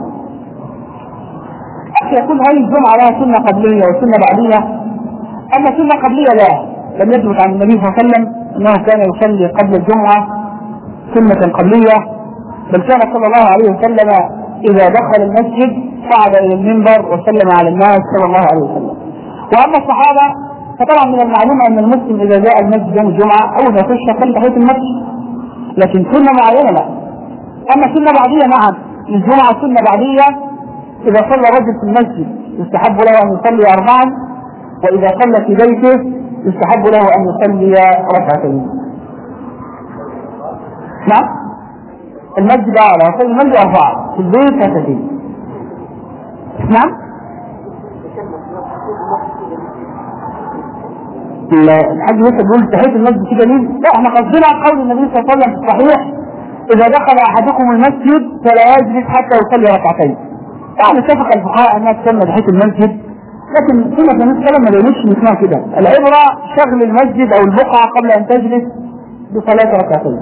أخي يقول هل الجمعة لها سنة قبلية وسنة بعدية؟ أما سنة قبلية لا، لم يثبت عن النبي صلى الله عليه وسلم أنه كان يصلي قبل الجمعة سنة قبلية، بل كان صلى الله عليه وسلم إذا دخل المسجد صعد إلى المنبر وسلم على الناس صلى الله عليه وسلم. وأما الصحابة فطبعا من المعلومة أن المسلم إذا جاء المسجد يوم الجمعة أول ما يخش يصلي تحية المسجد، لكن سنة معينة لا. أما سنة بعدية نعم، الجمعة سنة بعدية، إذا صلى رجل في المسجد يستحب له أن يصلي أربعا، وإذا صلى في بيته يستحب له أن يصلي ركعتين. نعم المسجد أعلى يصلي المسجد أربعة، في البيت ركعتين. نعم الحاج يوسف بيقول تحية المسجد في دليل؟ لا، احنا قصدنا قول النبي صلى الله عليه وسلم في الصحيح إذا دخل أحدكم المسجد فلا يجلس حتى يصلي ركعتين. يعني اتفق الفقهاء أنها تسمى تحية المسجد، لكن سنة النبي صلى الله عليه وسلم ما بيقولش اسمها كده. العبرة شغل المسجد أو البقعة قبل أن تجلس بصلاة ركعتين.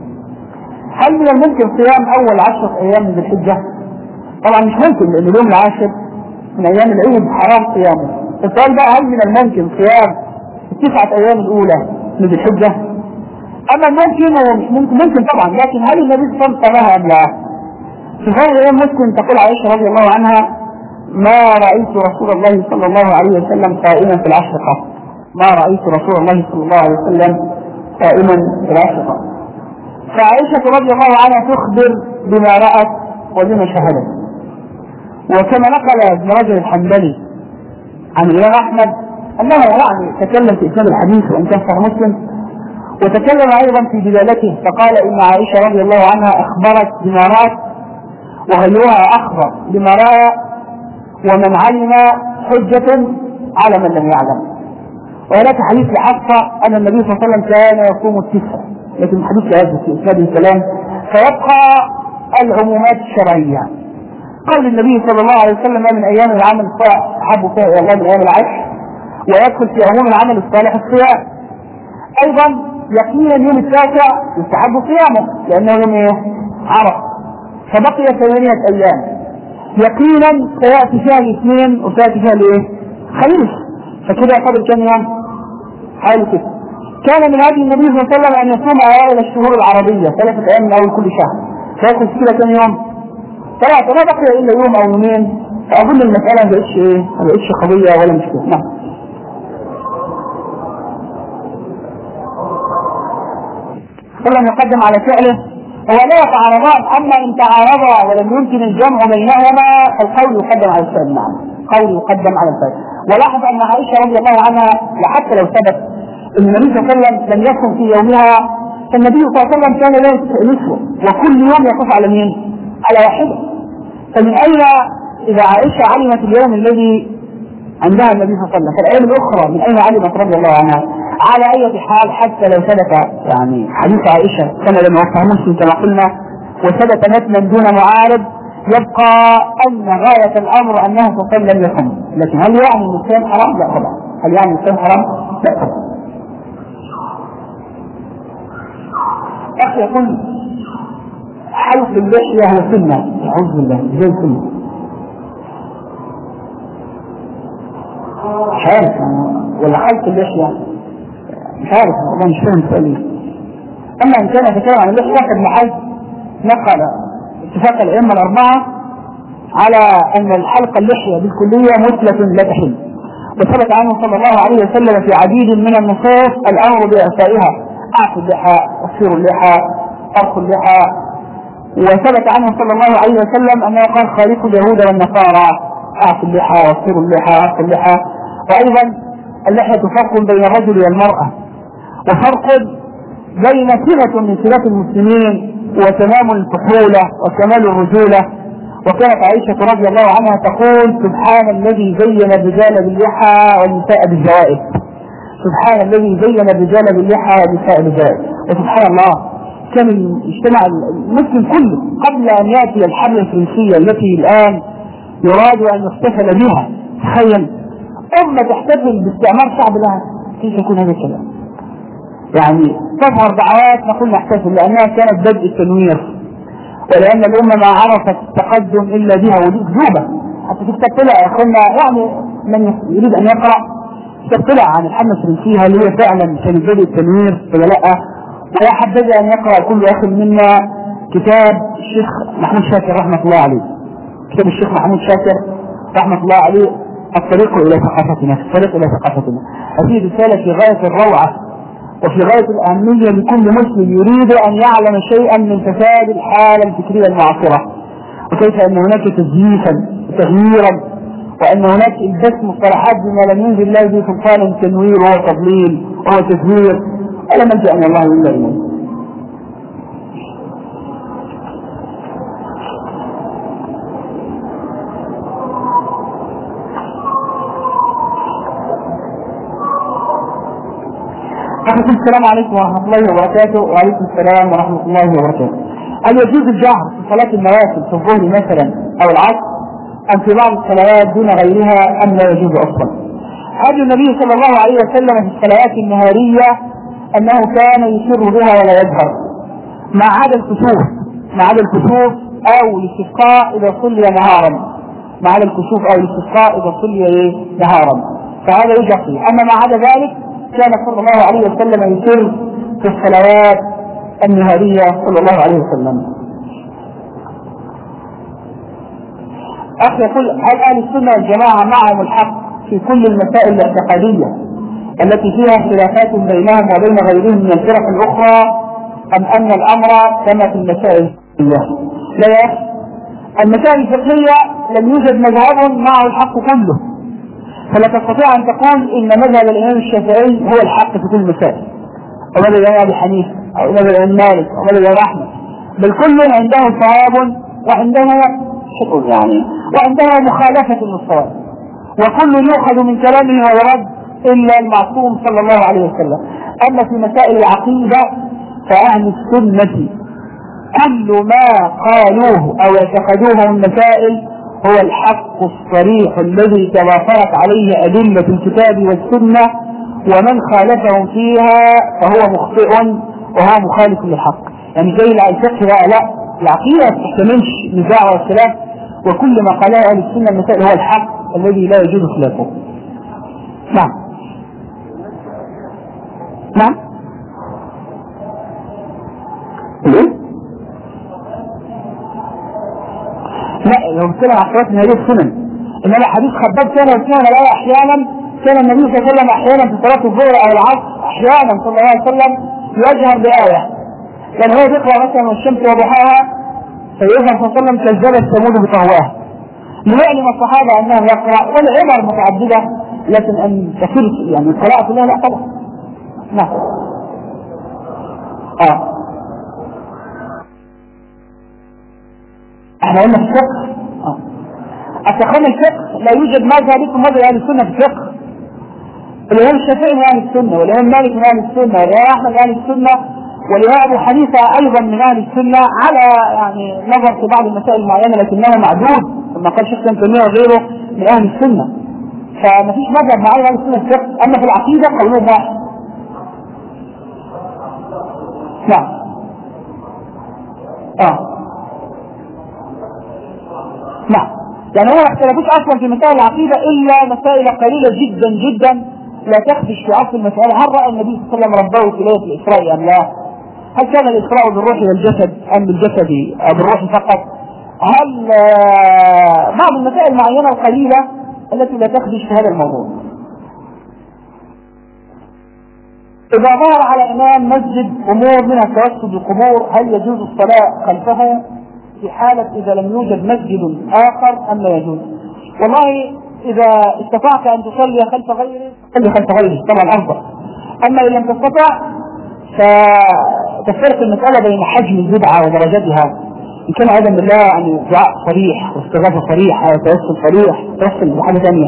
هل من الممكن صيام أول عشرة أيام من ذي الحجة؟ طبعا مش ممكن، لأن اليوم العاشر من أيام العيد حرام صيامه. السؤال بقى هل من الممكن صيام التسعة أيام الأولى من ذي الحجة؟ أما ممكن ومش ممكن، ممكن طبعا، لكن هل النبي صلى الله عليه وسلم صامها أم لا؟ في هذه الأيام مسلم تقول عائشة رضي الله عنها ما رأيت رسول الله صلى الله عليه وسلم قائما في العشر قط، ما رأيت رسول الله صلى الله عليه وسلم قائما في العشر قط. فعائشة رضي الله عنها تخبر بما رأت وبما شهدت. وكما نقل ابن رجب الحنبلي عن الإمام أحمد أنه يعني تكلم في إسناد الحديث وإن كان صحيح مسلم، وتكلم أيضا في دلالته فقال إن عائشة رضي الله عنها أخبرت بما رأت وغيرها أخبر بما رأى، ومن علم حجة على من لم يعلم. وهناك حديث لحفصة أن النبي صلى الله عليه وسلم كان يصوم التسع، لكن الحديث لا يثبت في إسناد الكلام، فيبقى العمومات الشرعية. قول النبي صلى الله عليه وسلم من أيام العمل الصالح أحب فيها إلى الله من أيام العشر، ويدخل في عموم العمل الصالح الصيام. أيضا يقينا يوم التاسع يستحب صيامه لأنه يوم ايه؟ عرفة، فبقي ثمانية أيام يقينا سيأتي فيها الاثنين وسيأتي فيها الايه؟ خميس، فكده يقبل كم يوم؟ حوالي كده. كان من هذه النبي صلى الله عليه وسلم أن يصوم أوائل الشهور العربية ثلاثة أيام من أول كل شهر، فيأكل كده كم يوم؟ ثلاثة، ما بقي إلا يوم أو يومين. فأظن المسألة ما بقتش إيه؟ ما بقتش قضية ولا مشكلة. نعم. كل ما يقدم على فعله هو لا يتعارضان، أما إن تعارضا ولم يمكن الجمع بينهما فالقول يقدم على الفعل. نعم، قول يقدم على الفعل. ولاحظ أن عائشة رضي الله عنها وحتى لو ثبت أن النبي صلى الله عليه وسلم لم يصم في يومها، فالنبي صلى الله عليه وسلم كان لا يصوم وكل يوم يقف على مين؟ على واحدة. فمن أين إذا عائشة علمت اليوم الذي عندها النبي صلى الله عليه وسلم فالأيام الأخرى من أين علمت رضي الله عنها؟ على أي حال حتى لو ثبت يعني حديث عائشة كما لم يوفه مسلم كما قلنا وثبت متنا دون معارض، يبقى أن غاية الأمر أنه صلى الله عليه وسلم لم يصم. لكن هل يعني الصيام حرام؟ لا طبعا. هل يعني الصيام حرام؟ لا طبعا. أخي يقول حلق اللحية هو سنة، أعوذ بالله زي سنة. مش عارف ولا حلق اللحية مش عارف والله مش فاهم سؤالي. أما إن كان يتكلم عن اللحية ابن حزم نقل اتفاق الأئمة الأربعة على أن الحلق اللحية بالكلية مثلة لا تحل، وثبت عنه صلى الله عليه وسلم في عديد من النصوص الأمر بإعفائها، أعفوا اللحى، أكثروا اللحى، أرخوا اللحى. وثبت عنه صلى الله عليه وسلم أنه قال خالقوا اليهود والنصارى، أعفوا اللحى وأكثروا اللحى أرخوا اللحى. وأيضا اللحية فرق بين الرجل والمرأة، وفرق بين صلة من صلات المسلمين وتمام الفحولة وكمال الرجولة. وكانت عائشة رضي الله عنها تقول سبحان الذي زين الرجال باللحى والنساء بالجوائز، سبحان الذي زين الرجال باللحى والنساء بالجوائز. وسبحان الله كان اجتمع المسلم كله قبل أن يأتي الحملة الفرنسية التي الآن يراد أن يحتفل بها. تخيل أمة تحتفل باستعمار شعب لها، كيف يكون هذا الكلام؟ يعني تظهر دعوات نقول نحتفل لأنها كانت بدء التنوير، ولأن الأمة ما عرفت التقدم إلا بها، ودي كذوبة حتى تكتب لها يا أخوانا. يعني من يريد أن يقرأ تطلع عن الحملة الفرنسية اللي هي فعلا كانت بدء التنوير ولا لا، ولا حبذ أن يقرأ كل أخ منا كتاب الشيخ محمود شاكر رحمة الله عليه. كتاب الشيخ محمود شاكر رحمة الله عليه الطريق إلى ثقافتنا، الطريق إلى ثقافتنا. هذه رسالة في غاية الروعة وفي غاية الأهمية لكل مسلم يريد أن يعلم شيئا من فساد الحالة الفكرية المعاصرة، وكيف أن هناك تزييفا وتغييرا، وأن هناك إلباس مصطلحات بما لم ينزل الله به سلطان تنوير وهو تضليل وهو تزوير، ولا ملجأ من الله إلا إليه. السلام عليكم ورحمة الله وبركاته. وعليكم السلام ورحمة الله وبركاته. هل يجوز الجهر في صلاة النوافل في الظهر مثلا أو العصر أم في بعض الصلوات دون غيرها أم لا يجوز أصلا؟ هدي النبي صلى الله عليه وسلم في الصلوات النهارية أنه كان يسر بها ولا يجهر، ما عدا الكسوف، ما عدا الكسوف أو الاستسقاء إذا صلي نهارا، ما عدا الكسوف أو الاستسقاء إذا صلي نهارا فهذا يجهر فيه. أما ما عدا ذلك كان صلى الله عليه وسلم يسر في الصلوات النهارية صلى الله عليه وسلم. أخي يقول: هل أهل السنة والجماعة معهم الحق في كل المسائل الاعتقادية التي فيها خلافات بينهم وبين غيرهم من الفرق الأخرى أم أن الأمر كما في المسائل الفقهية؟ لا يا أخي، المسائل الفقهية لم يوجد مذهب معه الحق كله، فلا تستطيع أن تقول إن مذهب الإمام الشافعي هو الحق في كل المسائل، أو مذهب الإمام أبي حنيفة، أو مذهب الإمام مالك، أو مذهب الإمام أحمد، بل كل عنده صواب وعنده يعني وعنده مخالفة للصواب، وكل يؤخذ من كلامه ويرد إلا المعصوم صلى الله عليه وسلم. أما في مسائل العقيدة فأهل السنة كل ما قالوه أو اعتقدوه من مسائل هو الحق الصريح الذي توافرت عليه أدلة الكتاب والسنة، ومن خالفهم فيها فهو مخطئ وهو مخالف للحق. يعني زي الفقه لا لا العقيدة ما تحتملش نزاع والخلاف، وكل ما قاله أهل السنة المسائل هو الحق الذي لا يجوز خلافه. نعم نعم ليه؟ لا، لو بتكلم عن صلاة من هذه السنن، إنما حديث خباب كان وكان لا أحيانا كان النبي صلى الله عليه وسلم أحيانا في صلاة الظهر أو العصر أحيانا صلى الله عليه وسلم يجهر بآية، كان هو يقرأ مثلا والشمس وضحاها فيظهر صلى الله عليه وسلم كذبت ثمود بطغواها، ليعلم الصحابة أنه يقرأ، والعبر متعددة، لكن أن تكون يعني القراءة كلها لا طبعا. نعم. آه. احنا قلنا في الفقه اه اتخلى الفقه لا يوجد مذهب لكم مذهب اهل السنه في الفقه. الامام الشافعي من اهل السنه، والامام مالك من اهل السنه، والامام احمد من اهل السنه، والامام ابو حنيفه ايضا من اهل السنه، على يعني نظر في بعض المسائل المعينه لكنه معدود كما قال شيخ ابن تيميه وغيره من اهل السنه، فما فيش مذهب معين اهل السنه في الفقه. اما في العقيده قولهم واحد. نعم. اه نعم، يعني هو ما اختلفوش اصلا في مسائل العقيده الا مسائل قليله جدا جدا لا تخدش في اصل المسائل. هل راى النبي صلى الله عليه وسلم ربه في ليله الاسراء ام لا؟ هل كان الاسراء بالروح والجسد ام بالجسد او بالروح فقط؟ هل بعض المسائل المعينه القليله التي لا تخدش في هذا الموضوع. اذا ظهر على امام مسجد امور منها التوسل بالقبور هل يجوز الصلاه خلفه في حالة إذا لم يوجد مسجد آخر أم لا يجوز؟ والله إذا استطعت أن تصلي خلف غيره صلي خلف غيره طبعا أفضل، أما إن لم تستطع فتفرق المسألة بين حجم البدعة ودرجتها، إن كان عياذا بالله يعني دعاء صريح واستغاثة صريحة وتوسل صريح توسل بحاجة ثانية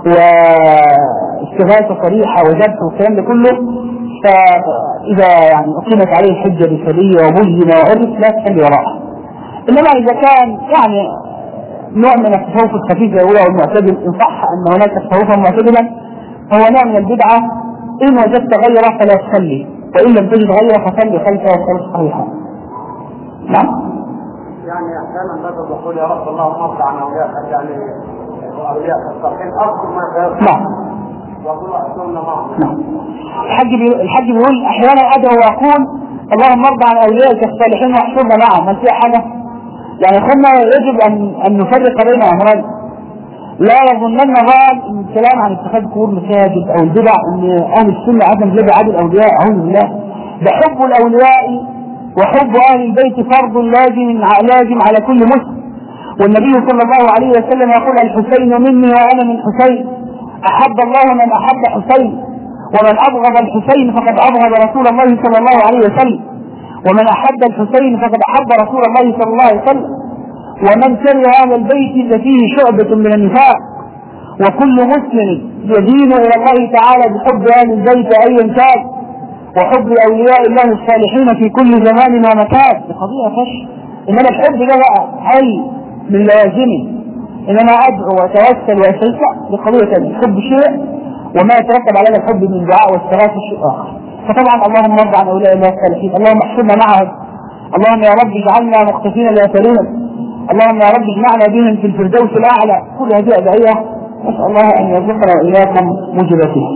واستغاثة صريحة وذبح والكلام ده كله، فإذا يعني أقيمت عليه الحجة رسالية وبين وعرف لا تصلي وراءه. إنما إذا كان يعني نوع من التصوف الخفيف الأولى والمعتدل إن صح أن هناك تصوفا معتدلا فهو نوع من البدعة، إن وجدت غيره فلا تصلي، وإن لم تجد غيره فصلي خلفه والصلاة صحيحة. نعم. يعني أحيانا بدل يقول يا رب اللهم ارضى عن أولياء يعني أولياء الصالحين أذكر ما نعم الحج بيقول الحج بيقول احيانا ادعو واقول اللهم ارضى عن اوليائك الصالحين واحشرنا معهم. هل في حاجه؟ يعني اخوانا يجب ان ان نفرق بين امرين. لا يظنن ظان ان الكلام عن اتخاذ قبور مساجد او البدع ان اهل السنه عدم بدع عدد الاولياء. اعوذ بالله. ده حب الاولياء وحب اهل البيت فرض لازم لازم على كل مسلم. والنبي صلى الله عليه وسلم يقول الحسين مني وانا من حسين. احب الله من احب حسين ومن ابغض الحسين فقد ابغض رسول الله صلى الله عليه وسلم ومن احب الحسين فقد احب رسول الله صلى الله عليه وسلم ومن كره هذا البيت ففيه شعبة من النفاق. وكل مسلم يدين الى الله تعالى بحب اهل البيت ايا كان وحب اولياء الله الصالحين في كل زمان ومكان. بقضية فش انما الحب ده بقى هل من لازمه ان انا ادعو واتوسل واشرك بقضية ثانية. الحب شيء وما يترتب على الحب من دعاء والصلاة شيء اخر. فطبعا اللهم ارضى عن اولياء الله الصالحين، اللهم احشرنا معهم، اللهم يا رب اجعلنا مقتفين لاثرهم، اللهم يا رب اجمعنا بهم في الفردوس الاعلى. كل هذه ادعية نسال الله ان يرزقنا واياكم موجباتها.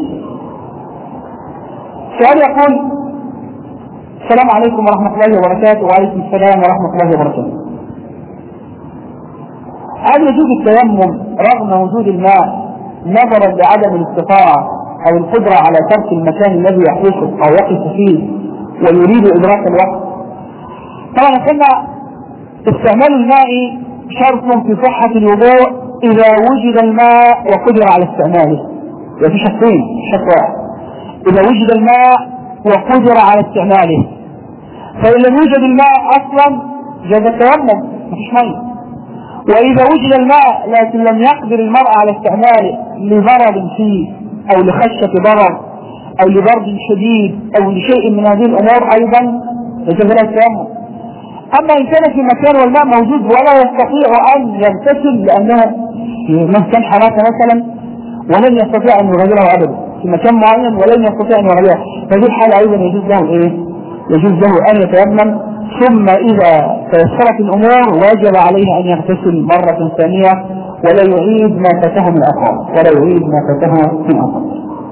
سؤال يقول السلام عليكم ورحمة الله وبركاته. وعليكم السلام ورحمة الله وبركاته. هل يجوز التيمم رغم وجود الماء نظرا لعدم الاستطاعة او القدرة على ترك المكان الذي يحدثه او يقف فيه ويريد ادراك الوقت؟ طبعا قلنا استعمال الماء شرط في صحة الوضوء اذا وجد الماء وقدر على استعماله. وفي شرطين، شرط واحد اذا وجد الماء وقدر على استعماله. فان لم يوجد الماء اصلا جاز التيمم مفيش ماء. واذا وجد الماء لكن لم يقدر المرء على استعماله لضرر فيه او لخشية ضرر او لبرد شديد او لشيء من هذه الامور ايضا يجوز له التيمم. اما ان كان في مكان والماء موجود ولا يستطيع ان يغتسل لانه في مكان حراسة مثلا ولن يستطيع ان يغيره ابدا في مكان معين ولن يستطيع ان يغيره، فهذه الحالة ايضا يجوز له ايه؟ يجوز له ان يتيمم. ثم اذا تيسرت الامور وجب عليه ان يغتسل مرة ثانية ولا يعيد ما فاته من اثار ولا يعيد ما فاته من اثار.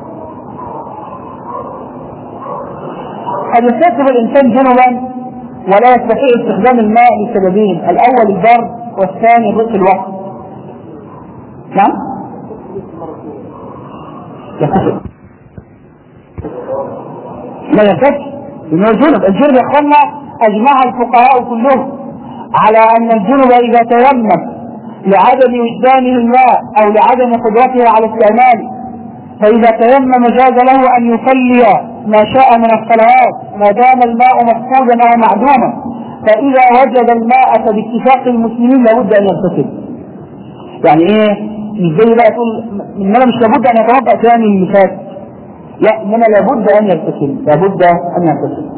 قد يستيقظ الانسان جنبا ولا يستطيع استخدام الماء لسببين، الاول البرد والثاني ضيق الوقت. نعم؟ يغتسل لا يغتسل لانه جنب. الجنب يا اخوانا اجمع الفقهاء كلهم على ان الجنب اذا تيمم لعدم وجدانه الماء او لعدم قدرته على استعماله فاذا تيمم جاز له ان يصلي ما شاء من الصلوات ما دام الماء مفقودا او معدوما. فاذا وجد الماء فباتفاق المسلمين لابد ان يغتسل. يعني ايه؟ مش زي بقى تقول انما مش لابد ان يتوضا ثاني اللي فات، لا انما لابد ان يغتسل، لابد ان يغتسل.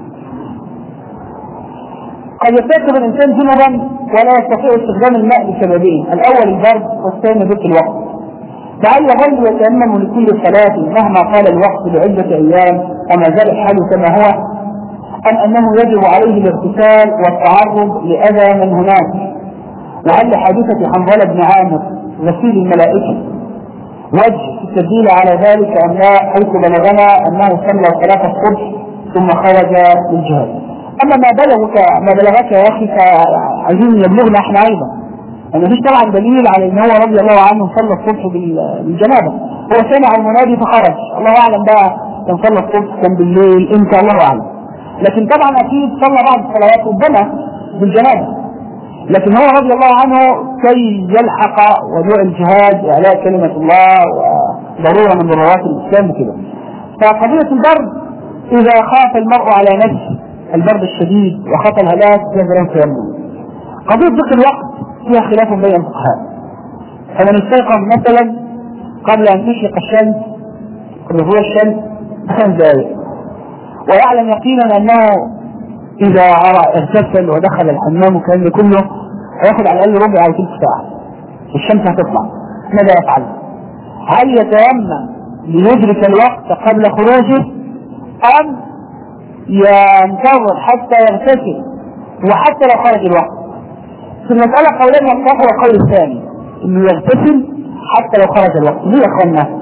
قد يستيقظ الانسان جنبا ولا يستطيع استخدام الماء لسببين، الاول البرد والثاني ضيق الوقت. فهل يظل يتيمم لكل صلاة مهما طال الوقت بعدة ايام وما زال الحال كما هو، ام انه يجب عليه الاغتسال والتعرض لاذى من هناك؟ وهل لحادثة حنظلة بن عامر غسيل الملائكة وجه في التدليل على ذلك ام لا، حيث بلغنا انه صلى صلاة الصبح ثم خرج للجهاد؟ اما ما بلغك ما بلغك يا اخي فعايزين يبلغنا احنا ايضا. يعني مفيش طبعا دليل على ان هو رضي الله عنه صلى الصبح بالجنابه، هو سمع المنادي فخرج، الله اعلم بقى كان صلى الصبح كان بالليل امتى الله اعلم. لكن طبعا اكيد صلى بعض الصلوات ربما بالجنابه، لكن هو رضي الله عنه كي يلحق وضوء الجهاد واعلاء كلمه الله وضروره من ضرورات الاسلام وكده. فقضيه البرد اذا خاف المرء على نفسه البرد الشديد وخطر الهلاك جاز له التيمم. قضيه ضيق الوقت فيها خلاف بين الفقهاء. فمن استيقظ مثلا قبل ان تشرق الشمس قبل طلوع الشمس خمس دقائق ويعلم يقينا انه اذا اغتسل ودخل الحمام وكان كله هياخد على الاقل ربع او ثلث ساعه الشمس هتطلع، ماذا يفعل؟ هل يتيمم ليدرك الوقت قبل خروجه ام ينتظر حتى يغتسل وحتى لو خرج الوقت؟ في المسألة قولين يصح والقول الثاني انه يغتسل حتى لو خرج الوقت. ليه يا اخوانا؟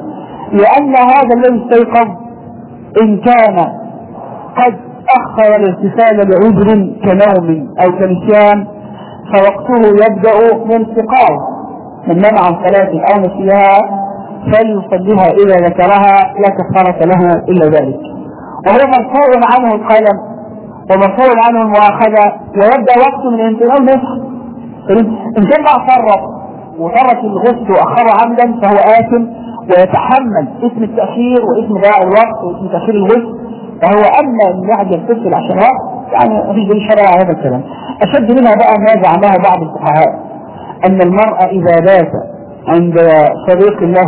لأن هذا الذي استيقظ إن كان قد أخر الاغتسال بعذر كنوم أو كنسيان فوقته يبدأ من استيقاظ. من نام عن صلاة أو نسيها فليصليها إذا ذكرها لا كفارة له إلا ذلك. وهو مرفوع عنه القلم ومرفوع عنه المؤاخذة ويبدأ وقته من انتهاء نصف. إن كان بقى فرط وترك الغسل وأخره عمدا فهو آثم ويتحمل اسم التأخير واسم ضياع الوقت واسم تأخير الغسل. فهو أما أن واحد يغتسل عشان وقت يعني مفيش دليل شرعي على هذا الكلام. أشد منها بقى ما زعمها بعض الفقهاء أن المرأة إذا بات عند صديق له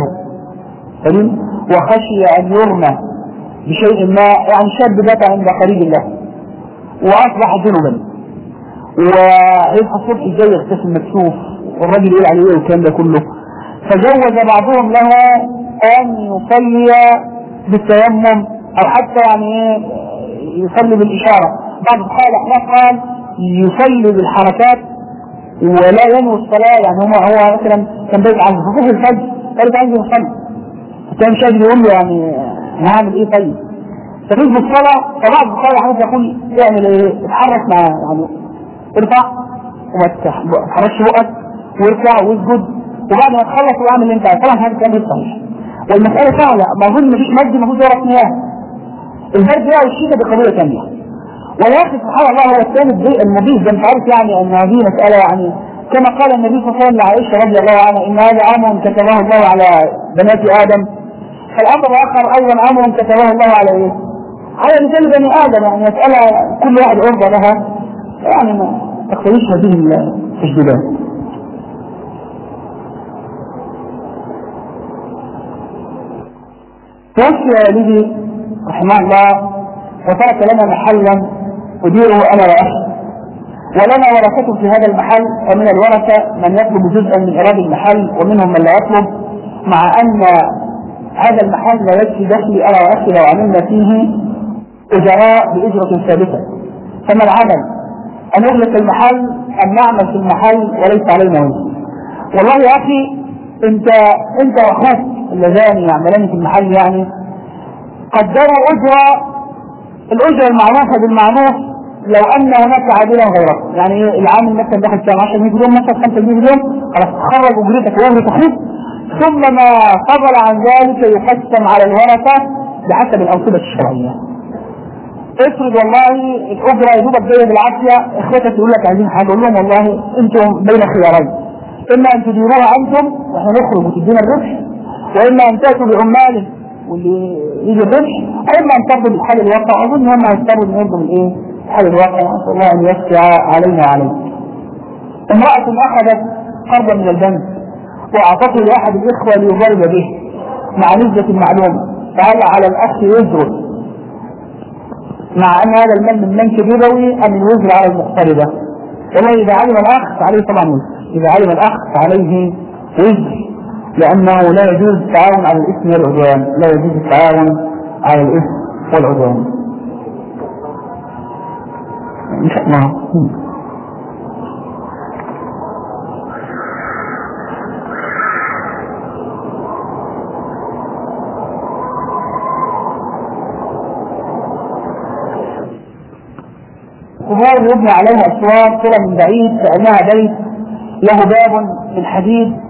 وخشي أن يرمى بشيء ما، يعني شاب بات عند قريب له وأصبح جنبا ويبقى الصبح الجاي يغتسل مكشوف والراجل يقول عليه ايه والكلام ده كله، فجوز بعضهم له أن يصلي بالتيمم أو حتى يعني يصلي بالإشارة. بعض الخالق قال يصلي بالحركات ولا ينوي الصلاة. يعني هو هو مثلا كان بيت عن صفوف الفجر قال عايز يصلي كان مش قادر يقول له يعني نعمل ايه طيب تفيد بالصلاة. فبعض الخالق يقول اعمل ايه اتحرك مع يعني ارفع وما تحركش بقك وارفع واسجد وبعد ما تخلص واعمل اللي انت عايزه. طبعا هذا كان صحيح والمسألة سهلة. ما اظن مفيش مجد مفيش ورق مياه. البرد ده والشيء ده بقضية ثانية. ولكن سبحان الله هو الثاني النبي ده انت عارف يعني ان هذه مسألة يعني كما قال النبي صلى الله عليه وسلم لعائشة رضي الله عنها ان هذا امر كتبه الله على بنات ادم. فالامر الاخر ايضا امر كتبه الله على ايه؟ على مثال بني ادم. يعني مسألة كل واحد ارضى لها يعني ما تقتضيش هذه التشديدات. توفي والدي رحمه الله وترك لنا محلا أديره أنا وأخي ولنا ورثة في هذا المحل. ومن الورثة من يطلب جزءا من إيراد المحل ومنهم من لا يطلب، مع أن هذا المحل لا يكفي دخلي أنا وأخي لو عملنا فيه أجراء بأجرة ثابتة. فما العمل؟ أن نغلق المحل أن نعمل في المحل وليس علينا وزن. والله يا أخي أنت أنت وأخوك اللذان يعملان في المحل يعني قدروا أجرة الأجرة المعروفة بالمعروف لو أن هناك عادلا غيرك. يعني العامل مثلا داخل كام عشرة مليون مثلا خمسة مليون خلاص تخرج أجرتك وأجرة أخوك ثم ما فضل عن ذلك يقسم على الورثة بحسب الأنصبة الشرعية. افرض والله الأجرة يدوبك جاية بالعافية اخوتك يقول لك عايزين حاجة، قول لهم والله انتم بين خيارين، إما أن تديروها أنتم وإحنا نخرج وتدينا الربح، وإما أن تأتوا بعمال واللي يجي الربح، أما أن ترضوا بالحال الواقع. أظن هم هيضطروا أن يرضوا بالإيه؟ الحال الواقع. أسأل الله أن يسعى علينا وعلينا. امرأة أخذت قرضا من البنك وأعطته لأحد الإخوة ليضرب به مع نسبة معلومة، فهل على الأخ يزرد مع أن هذا المال من منك ربوي أم الوزر على المقترضة؟ والله إذا علم الأخ فعليه طبعا وزر، إذا علم الأخ فعليه وزر، لأنه لا يجوز التعاون على الإثم والعدوان، لا يجوز التعاون على الإثم والعدوان. إن شاء الله. قبور يبنى عليها أسوار ترى من بعيد كأنها بيت له باب من حديد